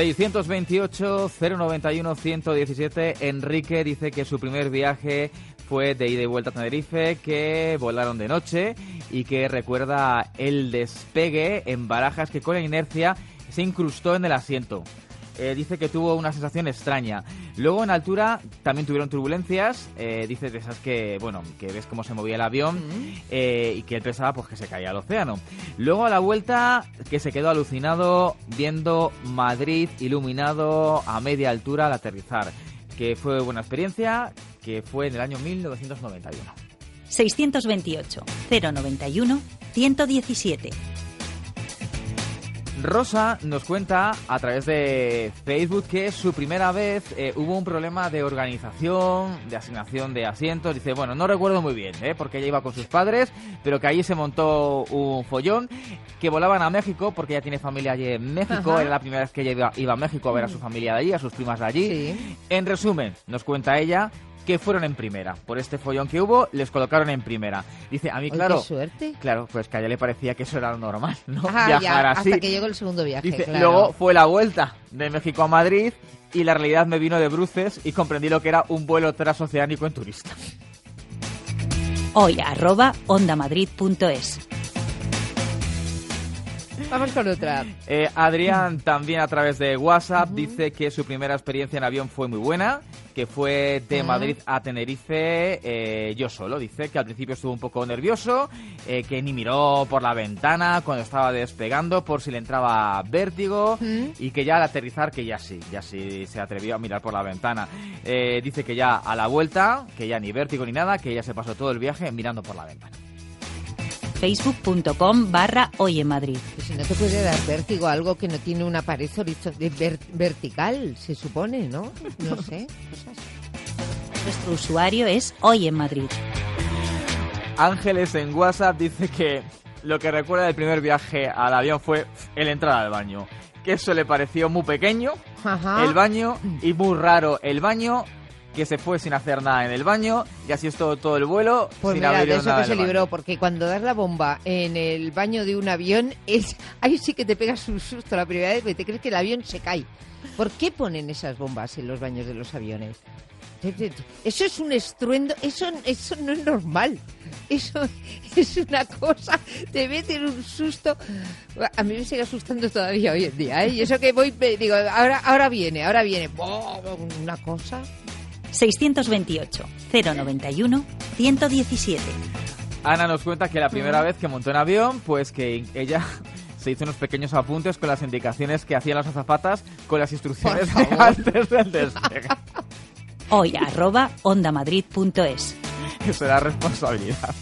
628-091-117. Enrique dice que su primer viaje fue de ida y vuelta a Tenerife, que volaron de noche y que recuerda el despegue en Barajas, que con la inercia se incrustó en el asiento. Dice que tuvo una sensación extraña. Luego en altura también tuvieron turbulencias, dice de esas que, que ves cómo se movía el avión y que él pensaba pues que se caía al océano. Luego a la vuelta que se quedó alucinado viendo Madrid iluminado a media altura al aterrizar, que fue buena experiencia, que fue en el año 1991. 628-091-117. Rosa nos cuenta a través de Facebook que su primera vez hubo un problema de organización, de asignación de asientos. Dice, no recuerdo muy bien, porque ella iba con sus padres, pero que allí se montó un follón, que volaban a México, porque ella tiene familia allí en México. Era la primera vez que ella iba a México a ver a su familia de allí, a sus primas de allí. Sí. En resumen, nos cuenta ella que fueron en primera. Por este follón que hubo, les colocaron en primera. Dice, a mí, claro... ¡Qué suerte! Claro, pues que a ella le parecía que eso era lo normal, ¿no? Viajar así. Hasta que llegó el segundo viaje, dice, claro. Luego fue la vuelta de México a Madrid y la realidad me vino de bruces y comprendí lo que era un vuelo transoceánico en turista. Hoy @ondamadrid.es. Vamos con otra. Adrián también a través de WhatsApp dice que su primera experiencia en avión fue muy buena, que fue de Madrid a Tenerife yo solo. Dice que al principio estuvo un poco nervioso, que ni miró por la ventana cuando estaba despegando por si le entraba vértigo y que ya al aterrizar que ya sí se atrevió a mirar por la ventana. Dice que ya a la vuelta, que ya ni vértigo ni nada, que ya se pasó todo el viaje mirando por la ventana. Facebook.com/Hoy en Madrid. Si no te puede dar vértigo algo que no tiene una pared vertical, se supone, ¿no? No sé. Nuestro usuario es Hoy en Madrid. Ángeles en WhatsApp dice que lo que recuerda del primer viaje al avión fue el entrar al baño. Que eso le pareció muy pequeño, el baño, y muy raro el baño, que se fue sin hacer nada en el baño y así es todo el vuelo. Pues sin mira, de eso que se libró, porque cuando das la bomba en el baño de un avión, ahí sí que te pegas un susto la primera vez, porque te crees que el avión se cae. ¿Por qué ponen esas bombas en los baños de los aviones? Eso es un estruendo, eso no es normal. Eso es una cosa, te meten un susto. A mí me sigue asustando todavía hoy en día, ¿eh? Y eso que voy, digo, ahora viene. Una cosa. 628 091 117. Ana nos cuenta que la primera vez que montó en avión, pues que ella se hizo unos pequeños apuntes con las indicaciones que hacían las azafatas con las instrucciones antes del despegue. Hoy @ondamadrid.es. Eso era responsabilidad.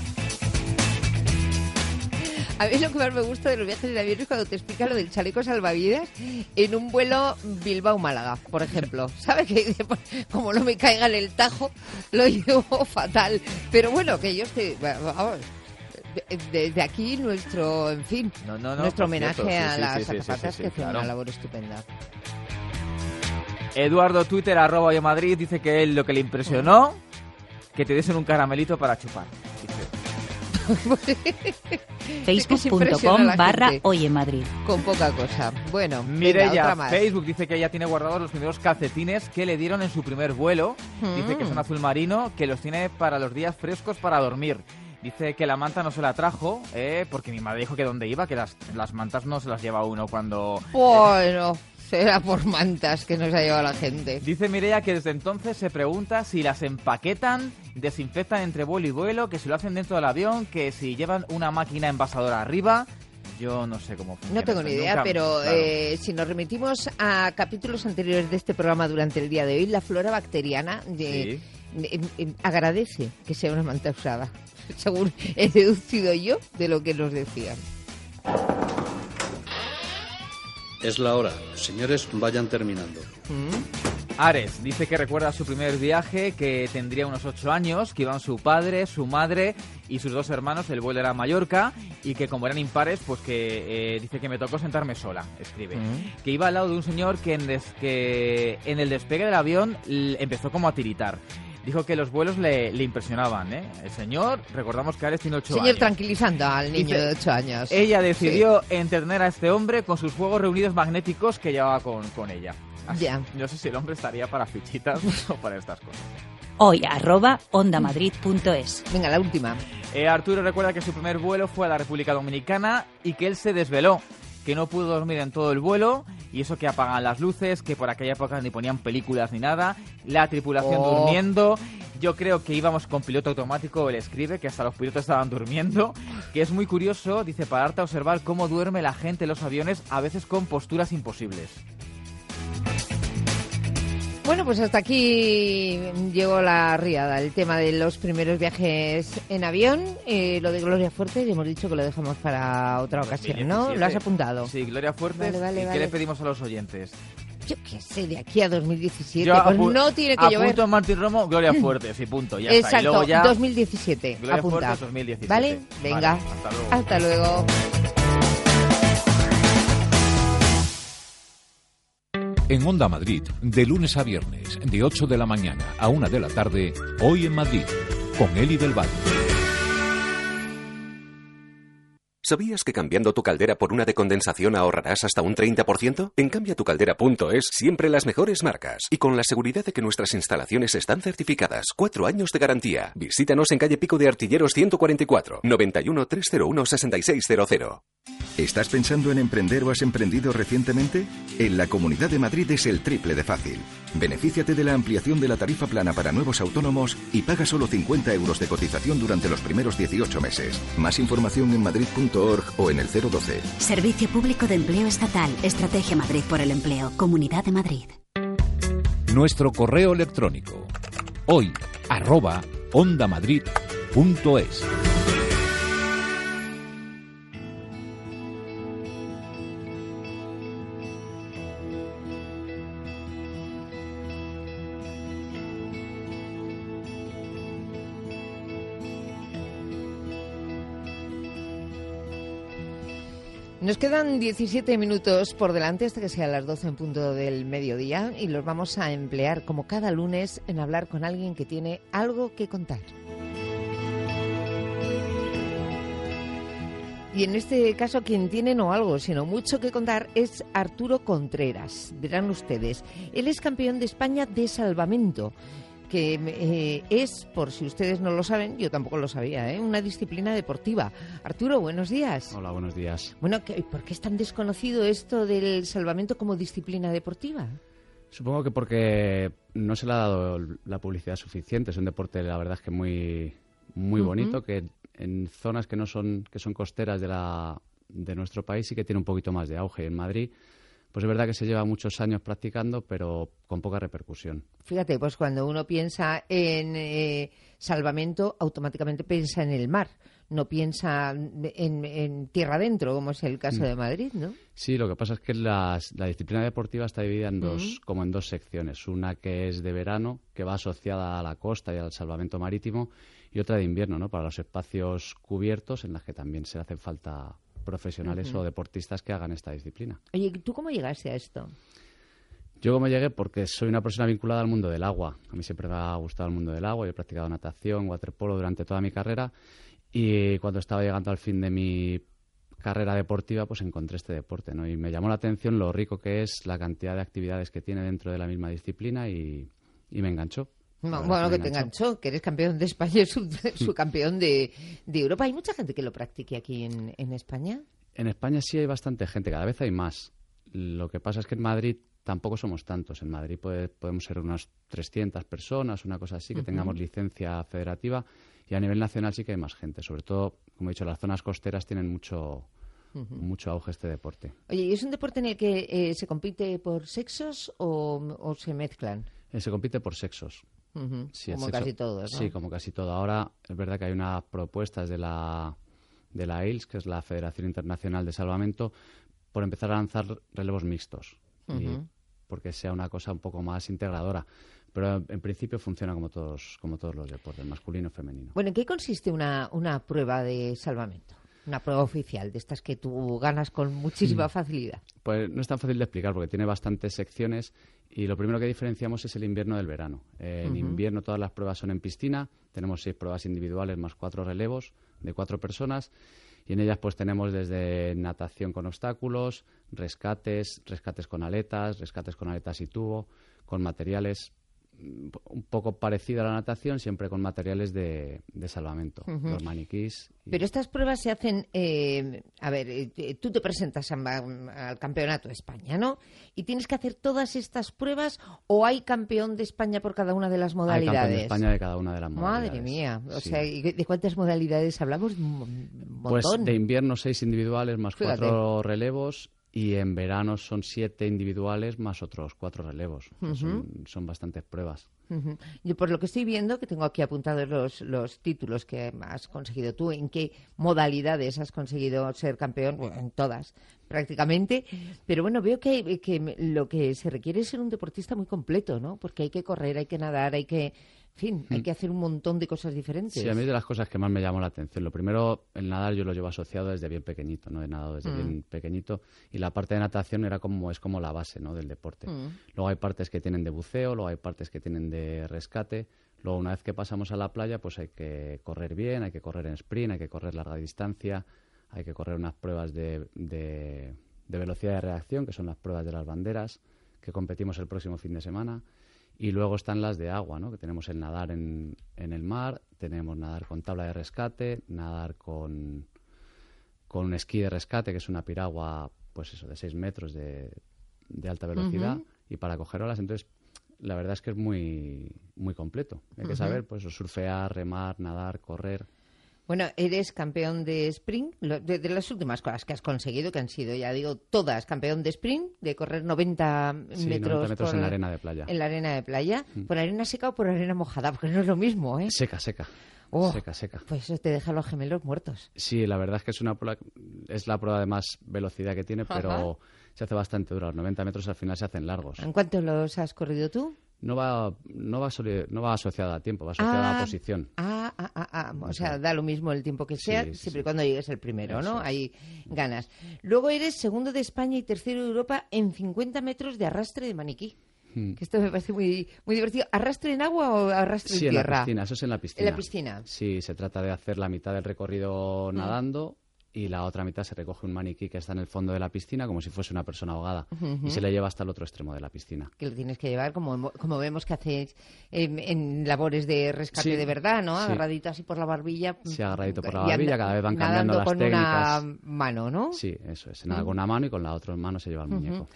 A mí lo que más me gusta de los viajes en avión es cuando te explican lo del chaleco salvavidas en un vuelo Bilbao-Málaga, por ejemplo. ¿Sabes? Que dice, pues, como no me caiga en el Tajo, lo llevo fatal. Pero bueno, que ellos vamos, desde aquí nuestro, en fin, nuestro homenaje a las azafatas que hacen una labor estupenda. Eduardo Twitter, @hoyemadrid, dice que él lo que le impresionó, que te diesen un caramelito para chupar. Facebook.com/hoyemadrid. Con poca cosa. Bueno, Mireia, Facebook dice que ella tiene guardados los primeros calcetines que le dieron en su primer vuelo. Dice que son azul marino, que los tiene para los días frescos para dormir. Dice que la manta no se la trajo, porque mi madre dijo que donde iba, que las mantas no se las lleva uno cuando... Bueno... Será por mantas que nos ha llevado la gente. Dice Mireia que desde entonces se pregunta si las empaquetan, desinfectan entre vuelo y vuelo, que si lo hacen dentro del avión, que si llevan una máquina envasadora arriba. Yo no sé cómo funciona. No tengo ni idea, pero claro. Si nos remitimos a capítulos anteriores de este programa durante el día de hoy, la flora bacteriana agradece que sea una manta usada. Según he deducido yo de lo que nos decían. Es la hora. Señores, vayan terminando. Ares dice que recuerda su primer viaje, que tendría unos 8 años, que iban su padre, su madre y sus 2 hermanos. El vuelo era a Mallorca y que como eran impares, pues que dice que me tocó sentarme sola, escribe. Que iba al lado de un señor que en el despegue del avión empezó como a tiritar. Dijo que los vuelos le impresionaban, ¿eh? El señor, recordamos que Ares tiene 8 años. Señor tranquilizando al niño de 8 años. Ella decidió entretener a este hombre con sus juegos reunidos magnéticos que llevaba con ella. Así, no sé si el hombre estaría para fichitas o para estas cosas. Hoy @ondamadrid.es. Venga, la última. Arturo recuerda que su primer vuelo fue a la República Dominicana y que él se desveló, que no pudo dormir en todo el vuelo, y eso que apagan las luces, que por aquella época ni ponían películas ni nada, la tripulación durmiendo. Yo creo que íbamos con piloto automático, él escribe, que hasta los pilotos estaban durmiendo, que es muy curioso, dice, pararte a observar cómo duerme la gente en los aviones, a veces con posturas imposibles. Bueno, pues hasta aquí llegó la riada, el tema de los primeros viajes en avión. Lo de Gloria Fuertes, hemos dicho que lo dejamos para otra ocasión, ¿no? ¿Lo has apuntado? Sí, Gloria Fuertes. Vale. ¿Qué le pedimos a los oyentes? Yo qué sé, de aquí a 2017, pues no tiene que llover. Apunto a Martín Romo, Gloria Fuertes y punto, ya está. Y luego ya 2017, Gloria apunta. Fuertes 2017. ¿Vale? Venga, vale, hasta luego. En Onda Madrid, de lunes a viernes, de 8 de la mañana a 1 de la tarde, Hoy en Madrid, con Eli del Valle. ¿Sabías que cambiando tu caldera por una de condensación ahorrarás hasta un 30%? En cambiatucaldera.es siempre las mejores marcas y con la seguridad de que nuestras instalaciones están certificadas. 4 años de garantía. Visítanos en calle Pico de Artilleros 144, 91 301 6600. ¿Estás pensando en emprender o has emprendido recientemente? En la Comunidad de Madrid es el triple de fácil. Benefíciate de la ampliación de la tarifa plana para nuevos autónomos y paga solo 50 euros de cotización durante los primeros 18 meses. Más información en madrid.org o en el 012. Servicio Público de Empleo Estatal. Estrategia Madrid por el Empleo. Comunidad de Madrid. Nuestro correo electrónico. Hoy @ondamadrid.es. Nos quedan 17 minutos por delante hasta que sea las 12 en punto del mediodía y los vamos a emplear, como cada lunes, en hablar con alguien que tiene algo que contar. Y en este caso, quien tiene no algo, sino mucho que contar es Arturo Contreras. Dirán ustedes, él es campeón de España de salvamento. que es, por si ustedes no lo saben, yo tampoco lo sabía, una disciplina deportiva. Arturo, buenos días. Hola, buenos días. Bueno, ¿por qué es tan desconocido esto del salvamento como disciplina deportiva? Supongo que porque no se le ha dado la publicidad suficiente. Es un deporte, la verdad es que muy bonito, que en zonas que son costeras de nuestro país sí que tiene un poquito más de auge. En Madrid, pues es verdad que se lleva muchos años practicando, pero con poca repercusión. Fíjate, pues cuando uno piensa en salvamento, automáticamente piensa en el mar. No piensa en tierra adentro, como es el caso de Madrid, ¿no? Sí, lo que pasa es que la disciplina deportiva está dividida en dos secciones. Una que es de verano, que va asociada a la costa y al salvamento marítimo, y otra de invierno, ¿no? Para los espacios cubiertos, en las que también se hacen falta profesionales o deportistas que hagan esta disciplina. Oye, ¿tú cómo llegaste a esto? Yo como llegué porque soy una persona vinculada al mundo del agua. A mí siempre me ha gustado el mundo del agua. Yo he practicado natación, waterpolo durante toda mi carrera. Y cuando estaba llegando al fin de mi carrera deportiva, pues encontré este deporte, ¿no? Y me llamó la atención lo rico que es, la cantidad de actividades que tiene dentro de la misma disciplina y me enganchó. Bueno, que te enganchó, que eres campeón de España y subcampeón de Europa. ¿Hay mucha gente que lo practique aquí en España? En España sí hay bastante gente, cada vez hay más. Lo que pasa es que en Madrid tampoco somos tantos. En Madrid podemos ser unas 300 personas, una cosa así, que tengamos licencia federativa. Y a nivel nacional sí que hay más gente. Sobre todo, como he dicho, las zonas costeras tienen mucho auge este deporte. Oye, ¿y es un deporte en el que se compite por sexos o se mezclan? Se compite por sexos. Sí, como casi todo, ¿no? Sí, como casi todo. Ahora es verdad que hay unas propuestas de la AILS, que es la Federación Internacional de Salvamento, por empezar a lanzar relevos mixtos. Y porque sea una cosa un poco más integradora. Pero en principio funciona como todos los deportes, masculino y femenino. Bueno, ¿en qué consiste una prueba de salvamento? Una prueba oficial, de estas que tú ganas con muchísima facilidad. Pues no es tan fácil de explicar porque tiene bastantes secciones y lo primero que diferenciamos es el invierno del verano. En invierno todas las pruebas son en piscina, tenemos 6 pruebas individuales más 4 relevos de 4 personas y en ellas pues tenemos desde natación con obstáculos, rescates con aletas y tubo, con materiales un poco parecida a la natación, siempre con materiales de salvamento, los maniquís. Pero estas pruebas se hacen, tú te presentas al Campeonato de España, ¿no? Y tienes que hacer todas estas pruebas, ¿o hay campeón de España por cada una de las modalidades? Hay campeón de España de cada una de las modalidades. Madre mía, o sí. sea, ¿de cuántas modalidades hablamos? Un montón. Pues de invierno 6 individuales más 4 relevos. Y en verano son 7 individuales más otros 4 relevos. Son bastantes pruebas. Yo por lo que estoy viendo, que tengo aquí apuntados los títulos que has conseguido tú, ¿en qué modalidades has conseguido ser campeón? Bueno, en todas, prácticamente. Pero bueno, veo que lo que se requiere es ser un deportista muy completo, ¿no? Porque hay que correr, hay que nadar, hay que hacer un montón de cosas diferentes. Sí, a mí es de las cosas que más me llamó la atención. Lo primero, el nadar yo lo llevo asociado desde bien pequeñito, ¿no? He nadado desde bien pequeñito y la parte de natación es como la base, ¿no? Del deporte. Luego hay partes que tienen de buceo, luego hay partes que tienen de rescate. Luego, una vez que pasamos a la playa, pues hay que correr bien, hay que correr en sprint, hay que correr larga distancia, hay que correr unas pruebas de velocidad de reacción, que son las pruebas de las banderas, que competimos el próximo fin de semana. Y luego están las de agua, ¿no? Que tenemos el nadar en el mar, tenemos nadar con tabla de rescate, nadar con un esquí de rescate, que es una piragua, pues eso, de 6 metros de alta velocidad, y para coger olas. Entonces, la verdad es que es muy, muy completo. Hay que saber, pues, surfear, remar, nadar, correr. Bueno, eres campeón de sprint, de las últimas cosas que has conseguido, que han sido, ya digo, todas. Campeón de sprint, de correr 90 metros 90 metros en la arena de playa. En la arena de playa. ¿Por arena seca o por arena mojada? Porque no es lo mismo, ¿eh? Seca. Seca. Pues eso te deja los gemelos muertos. Sí, la verdad es que es la prueba de más velocidad que tiene, pero se hace bastante dura. Los 90 metros al final se hacen largos. ¿En cuánto los has corrido tú? No va asociada a tiempo, va asociada a la posición. O sea, da lo mismo el tiempo que sea, siempre y cuando llegues el primero, ¿no? Es. Ahí ganas. Luego eres segundo de España y tercero de Europa en 50 metros de arrastre de maniquí. Que esto me parece muy, muy divertido. ¿Arrastre en agua o arrastre en tierra? Sí, en la piscina, eso es en la piscina. ¿En la piscina? Sí, se trata de hacer la mitad del recorrido nadando y la otra mitad se recoge un maniquí que está en el fondo de la piscina como si fuese una persona ahogada y se le lleva hasta el otro extremo de la piscina. Que lo tienes que llevar como vemos que hacéis en labores de rescate de verdad, ¿no? Agarradito así por la barbilla. Sí, agarradito por la barbilla, cada vez van cambiando las técnicas. Con una mano, ¿no? Sí, eso es. Se nada con una mano y con la otra mano se lleva el muñeco.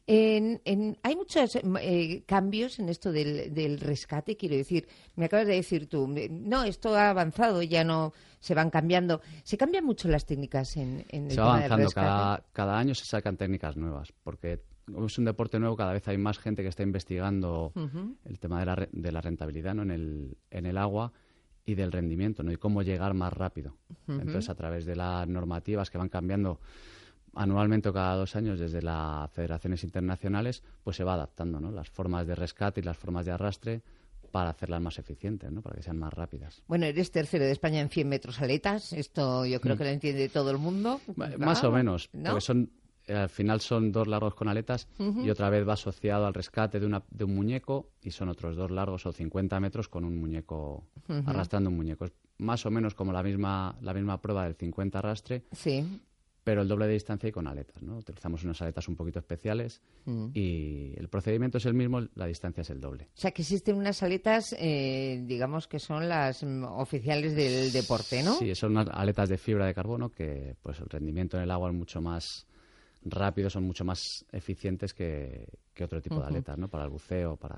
Hay muchos cambios en esto del rescate, quiero decir. Me acabas de decir tú, no, esto ha avanzado, ya no se van cambiando. ¿Se cambian mucho las técnicas en el se va tema del avanzando, cada año se sacan técnicas nuevas, porque como es un deporte nuevo, cada vez hay más gente que está investigando el tema de la rentabilidad, ¿no? en el agua y del rendimiento, ¿no? Y cómo llegar más rápido. Entonces, a través de las normativas que van cambiando anualmente o cada 2 años desde las federaciones internacionales, pues se va adaptando, ¿no? Las formas de rescate y las formas de arrastre para hacerlas más eficientes, ¿no? Para que sean más rápidas. Bueno, eres tercero de España en 100 metros aletas. Esto yo creo que lo entiende todo el mundo. Más o menos, ¿no? Porque al final son 2 largos con aletas y otra vez va asociado al rescate de un muñeco y son otros 2 largos o 50 metros con un muñeco, arrastrando un muñeco. Es más o menos como la misma prueba del 50 arrastre. Sí. Pero el doble de distancia y con aletas, ¿no? Utilizamos unas aletas un poquito especiales y el procedimiento es el mismo, la distancia es el doble. O sea, que existen unas aletas, digamos que son las oficiales del deporte, ¿no? Sí, son unas aletas de fibra de carbono que pues el rendimiento en el agua es mucho más rápido, son mucho más eficientes que otro tipo de aletas, ¿no? Para el buceo, para...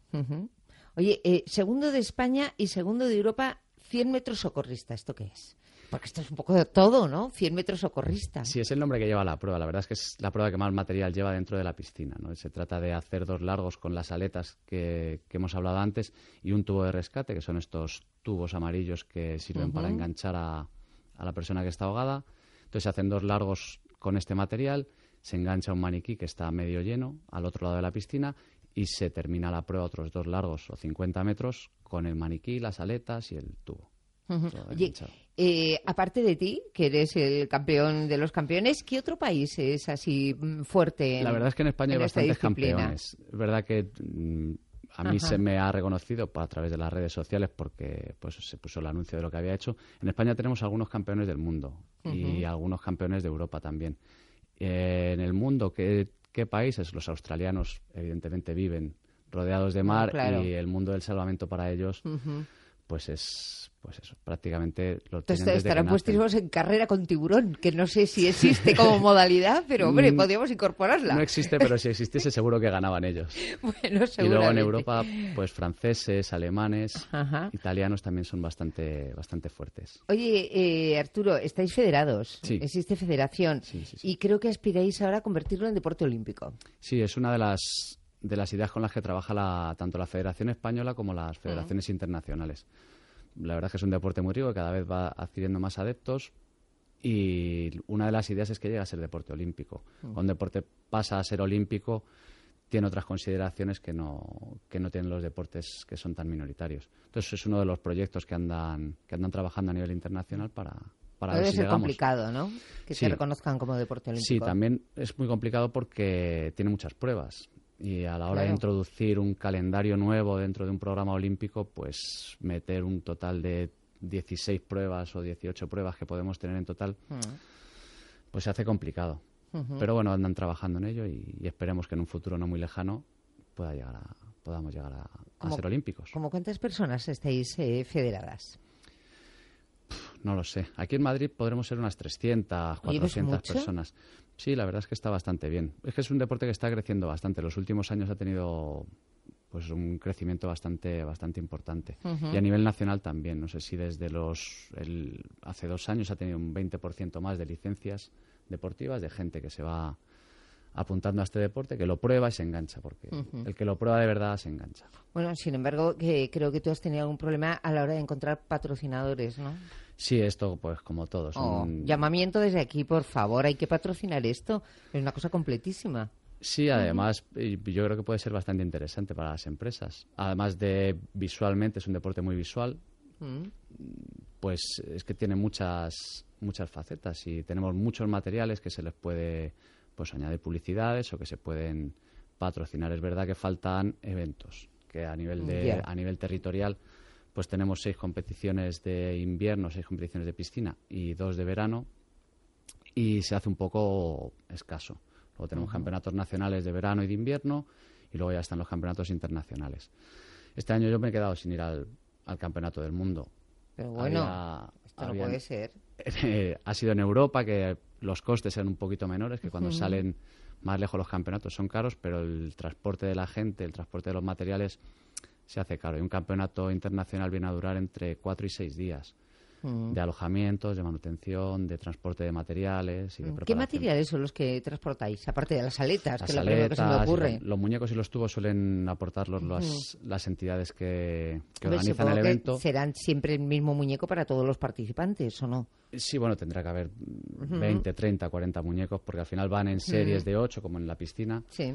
Oye, segundo de España y segundo de Europa, 100 metros socorrista, ¿esto qué es? Porque esto es un poco de todo, ¿no? 100 metros socorrista. Sí, es el nombre que lleva la prueba. La verdad es que es la prueba que más material lleva dentro de la piscina, ¿no? Se trata de hacer 2 largos con las aletas que hemos hablado antes y un tubo de rescate, que son estos tubos amarillos que sirven para enganchar a la persona que está ahogada. Entonces se hacen 2 largos con este material, se engancha un maniquí que está medio lleno al otro lado de la piscina y se termina la prueba otros 2 largos o 50 metros con el maniquí, las aletas y el tubo. Oye, aparte de ti, que eres el campeón de los campeones, ¿qué otro país es así fuerte? La verdad es que en España hay bastantes campeones. Es verdad que a mí se me ha reconocido a través de las redes sociales porque pues se puso el anuncio de lo que había hecho. En España tenemos algunos campeones del mundo y algunos campeones de Europa también. En el mundo, ¿qué países? Los australianos, evidentemente, viven rodeados de mar y el mundo del salvamento para ellos... Pues eso, prácticamente lo tienen desde estarán puestísimos en carrera con tiburón, que no sé si existe como modalidad, pero hombre, podríamos incorporarla. No existe, pero si existiese seguro que ganaban ellos. Bueno, seguramente. Y luego en Europa, pues franceses, alemanes, italianos también son bastante fuertes. Oye, Arturo, estáis federados, sí. Existe federación y creo que aspiráis ahora a convertirlo en deporte olímpico. Sí, es una de las ideas con las que trabaja tanto la Federación Española como las federaciones internacionales. La verdad es que es un deporte muy rico que cada vez va adquiriendo más adeptos y una de las ideas es que llegue a ser deporte olímpico. Cuando un deporte pasa a ser olímpico tiene otras consideraciones que no tienen los deportes que son tan minoritarios. Entonces es uno de los proyectos que andan trabajando a nivel internacional para ver si llegamos. Debe ser complicado, ¿no? Que se reconozcan como deporte olímpico. Sí, también es muy complicado porque tiene muchas pruebas. Y a la hora de introducir un calendario nuevo dentro de un programa olímpico, pues meter un total de 16 pruebas o 18 pruebas que podemos tener en total, pues se hace complicado. Pero bueno, andan trabajando en ello y esperemos que en un futuro no muy lejano podamos llegar a ser olímpicos. ¿Cómo cuántas personas estáis federadas? No lo sé. Aquí en Madrid podremos ser unas 300, 400 personas. Sí, la verdad es que está bastante bien. Es que es un deporte que está creciendo bastante. Los últimos años ha tenido pues un crecimiento bastante importante. Y a nivel nacional también. No sé si desde hace 2 años ha tenido un 20% más de licencias deportivas, de gente que se va apuntando a este deporte, que lo prueba y se engancha, porque el que lo prueba de verdad se engancha. Bueno, sin embargo, creo que tú has tenido algún problema a la hora de encontrar patrocinadores, ¿no? Sí, esto pues como todos. Llamamiento desde aquí, por favor, hay que patrocinar esto. Es una cosa completísima. Sí, además yo creo que puede ser bastante interesante para las empresas. Además de visualmente, es un deporte muy visual, pues es que tiene muchas facetas y tenemos muchos materiales que se les puede pues añadir publicidades o que se pueden patrocinar. Es verdad que faltan eventos, que a nivel territorial pues tenemos 6 competiciones de invierno, 6 competiciones de piscina y 2 de verano, y se hace un poco escaso. Luego tenemos campeonatos nacionales de verano y de invierno y luego ya están los campeonatos internacionales. Este año yo me he quedado sin ir al campeonato del mundo. Pero bueno, esto no puede ser. Ha sido en Europa, que los costes eran un poquito menores, que cuando salen más lejos los campeonatos son caros, pero el transporte de la gente, el transporte de los materiales se hace caro. Y un campeonato internacional viene a durar entre 4 y 6 días. De alojamientos, de manutención, de transporte de materiales y de preparación. ¿Qué materiales son los que transportáis? Aparte de las aletas, que es lo primero que se me ocurre. Los muñecos y los tubos suelen aportarlos las entidades que organizan el evento. ¿Serán siempre el mismo muñeco para todos los participantes o no? Sí, bueno, tendrá que haber 20, 30, 40 muñecos, porque al final van en series de 8, como en la piscina. Sí.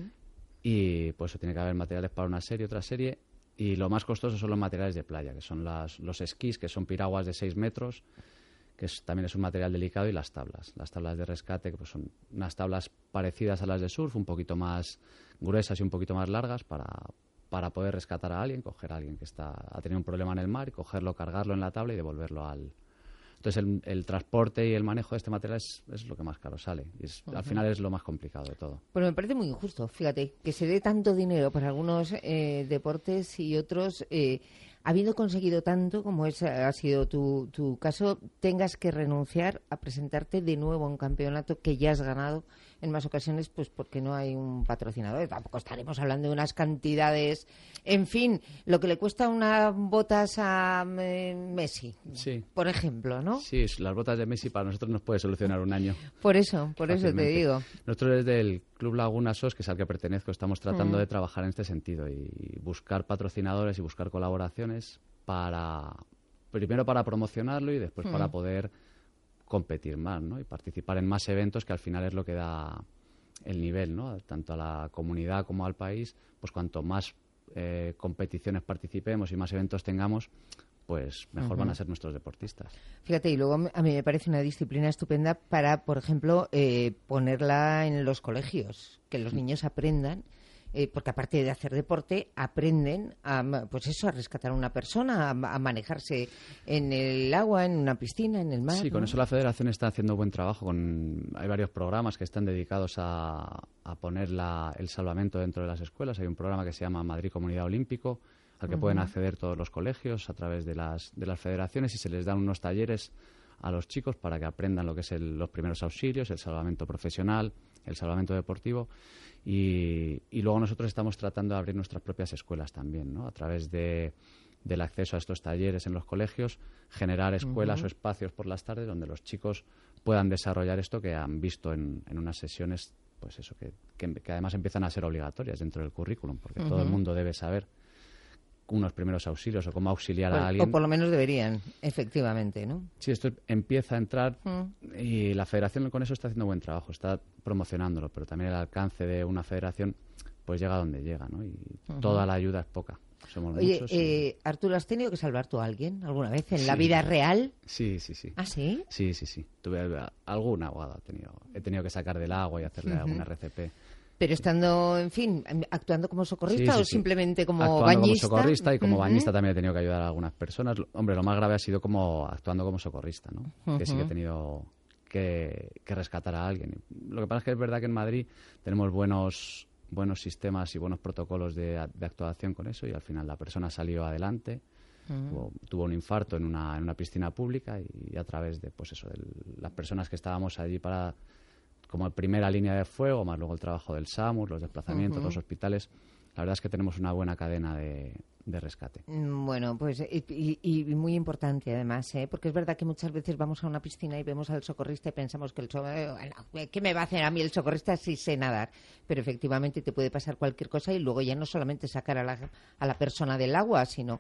Y pues tiene que haber materiales para una serie, otra serie. Y lo más costoso son los materiales de playa, que son los esquís, que son piraguas de 6 metros, que también es un material delicado, y las tablas de rescate, que pues son unas tablas parecidas a las de surf, un poquito más gruesas y un poquito más largas, para poder rescatar a alguien, coger a alguien que ha tenido un problema en el mar, y cogerlo, cargarlo en la tabla y devolverlo al... Entonces el transporte y el manejo de este material es lo que más caro sale. Y al final es lo más complicado de todo. Bueno, me parece muy injusto, fíjate, que se dé tanto dinero para algunos deportes y otros, habiendo conseguido tanto, como ha sido tu caso, tengas que renunciar a presentarte de nuevo a un campeonato que ya has ganado en más ocasiones, pues porque no hay un patrocinador. Tampoco estaremos hablando de unas cantidades... En fin, lo que le cuesta unas botas a Messi, por ejemplo, ¿no? Sí, las botas de Messi para nosotros nos puede solucionar un año. Por eso te digo. Nosotros desde el Club Laguna SOS, que es al que pertenezco, estamos tratando de trabajar en este sentido y buscar patrocinadores y buscar colaboraciones primero para promocionarlo y después para poder competir más, ¿no? Y participar en más eventos, que al final es lo que da el nivel, ¿no? Tanto a la comunidad como al país, pues cuanto más competiciones participemos y más eventos tengamos, pues mejor van a ser nuestros deportistas. Fíjate, y luego a mí me parece una disciplina estupenda para, por ejemplo, ponerla en los colegios, que los niños aprendan, porque aparte de hacer deporte, aprenden a rescatar a una persona, a manejarse en el agua, en una piscina, en el mar. Sí, con eso la Federación está haciendo buen trabajo. Hay varios programas que están dedicados a poner el salvamento dentro de las escuelas. Hay un programa que se llama Madrid Comunidad Olímpico, al que pueden acceder todos los colegios a través de las federaciones, y se les dan unos talleres a los chicos para que aprendan lo que es los primeros auxilios, el salvamento profesional, el salvamento deportivo. Y luego nosotros estamos tratando de abrir nuestras propias escuelas también, ¿no? A través del acceso a estos talleres en los colegios, generar escuelas o espacios por las tardes donde los chicos puedan desarrollar esto que han visto en unas sesiones, pues eso, que además empiezan a ser obligatorias dentro del currículum, porque todo el mundo debe saber unos primeros auxilios o cómo auxiliar a alguien. O por lo menos deberían, efectivamente, ¿no? Sí, esto empieza a entrar y la Federación con eso está haciendo buen trabajo, está promocionándolo, pero también el alcance de una federación pues llega donde llega, ¿no? Y toda la ayuda es poca. Somos muchos. Arturo, ¿has tenido que salvar tú a alguien alguna vez en la vida real? Sí. ¿Ah, sí? Sí. Tuve algún abogado he tenido que sacar del agua y hacerle algún RCP. Pero estando, en fin, actuando como socorrista o simplemente como actuando bañista. Como socorrista y como bañista también he tenido que ayudar a algunas personas. Hombre, lo más grave ha sido actuando como socorrista, ¿no? Que sí que he tenido que rescatar a alguien. Lo que pasa es que es verdad que en Madrid tenemos buenos sistemas y buenos protocolos de actuación con eso, y al final la persona salió adelante, tuvo un infarto en una piscina pública, y a través de las personas que estábamos allí como primera línea de fuego, más luego el trabajo del SAMUR, los desplazamientos, los hospitales, la verdad es que tenemos una buena cadena de rescate. Bueno, pues y muy importante además, porque es verdad que muchas veces vamos a una piscina y vemos al socorrista y pensamos que ¿qué me va a hacer a mí el socorrista si sé nadar? Pero efectivamente te puede pasar cualquier cosa, y luego ya no solamente sacar a la persona del agua, sino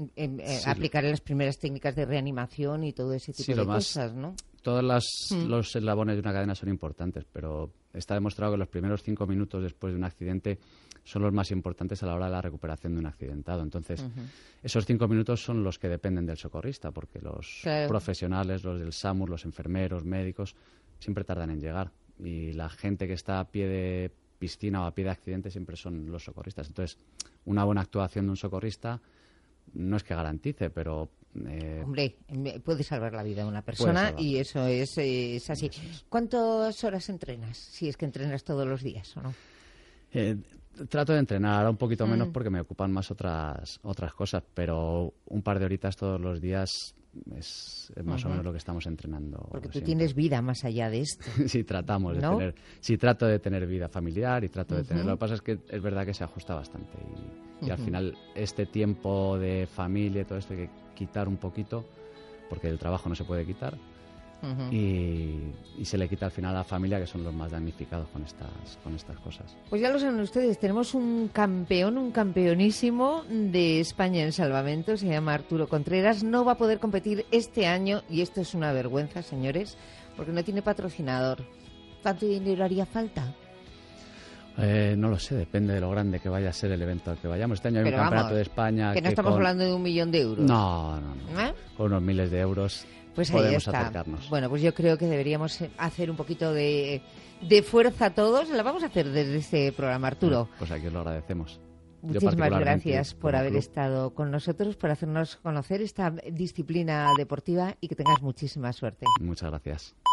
aplicar las primeras técnicas de reanimación y todo ese tipo de cosas, ¿no? Todos los eslabones de una cadena son importantes, pero está demostrado que los primeros 5 minutos después de un accidente son los más importantes a la hora de la recuperación de un accidentado. Entonces, esos 5 minutos son los que dependen del socorrista, porque los profesionales, los del SAMUR, los enfermeros, médicos, siempre tardan en llegar. Y la gente que está a pie de piscina o a pie de accidente siempre son los socorristas. Entonces, una buena actuación de un socorrista no es que garantice, pero Hombre, puede salvar la vida de una persona y eso es así. ¿Cuántas horas entrenas? Si es que entrenas todos los días o no. Trato de entrenar ahora un poquito menos porque me ocupan más otras cosas, pero un par de horitas todos los días es más o menos lo que estamos entrenando. Porque tú tienes vida más allá de esto. Sí, tratamos de tener, sí, trato de tener vida familiar y trato de tener. Lo que pasa es que es verdad que se ajusta bastante y al final este tiempo de familia y todo esto hay que quitar un poquito porque el trabajo no se puede quitar. Y se le quita al final a la familia, que son los más damnificados con estas cosas. Pues ya lo saben ustedes, tenemos un campeonísimo de España en salvamento, se llama Arturo Contreras, no va a poder competir este año y esto es una vergüenza, señores, porque no tiene patrocinador. ¿Cuánto dinero haría falta? No lo sé, depende de lo grande que vaya a ser el evento al que vayamos. Este año hay un campeonato de España... Que no estamos hablando de 1 millón de euros. No. Con unos miles de euros... Pues ahí está. Acercarnos. Bueno, pues yo creo que deberíamos hacer un poquito de fuerza todos. La vamos a hacer desde este programa, Arturo. Pues aquí os lo agradecemos. Muchísimas gracias por haber estado con nosotros, por hacernos conocer esta disciplina deportiva y que tengas muchísima suerte. Muchas gracias.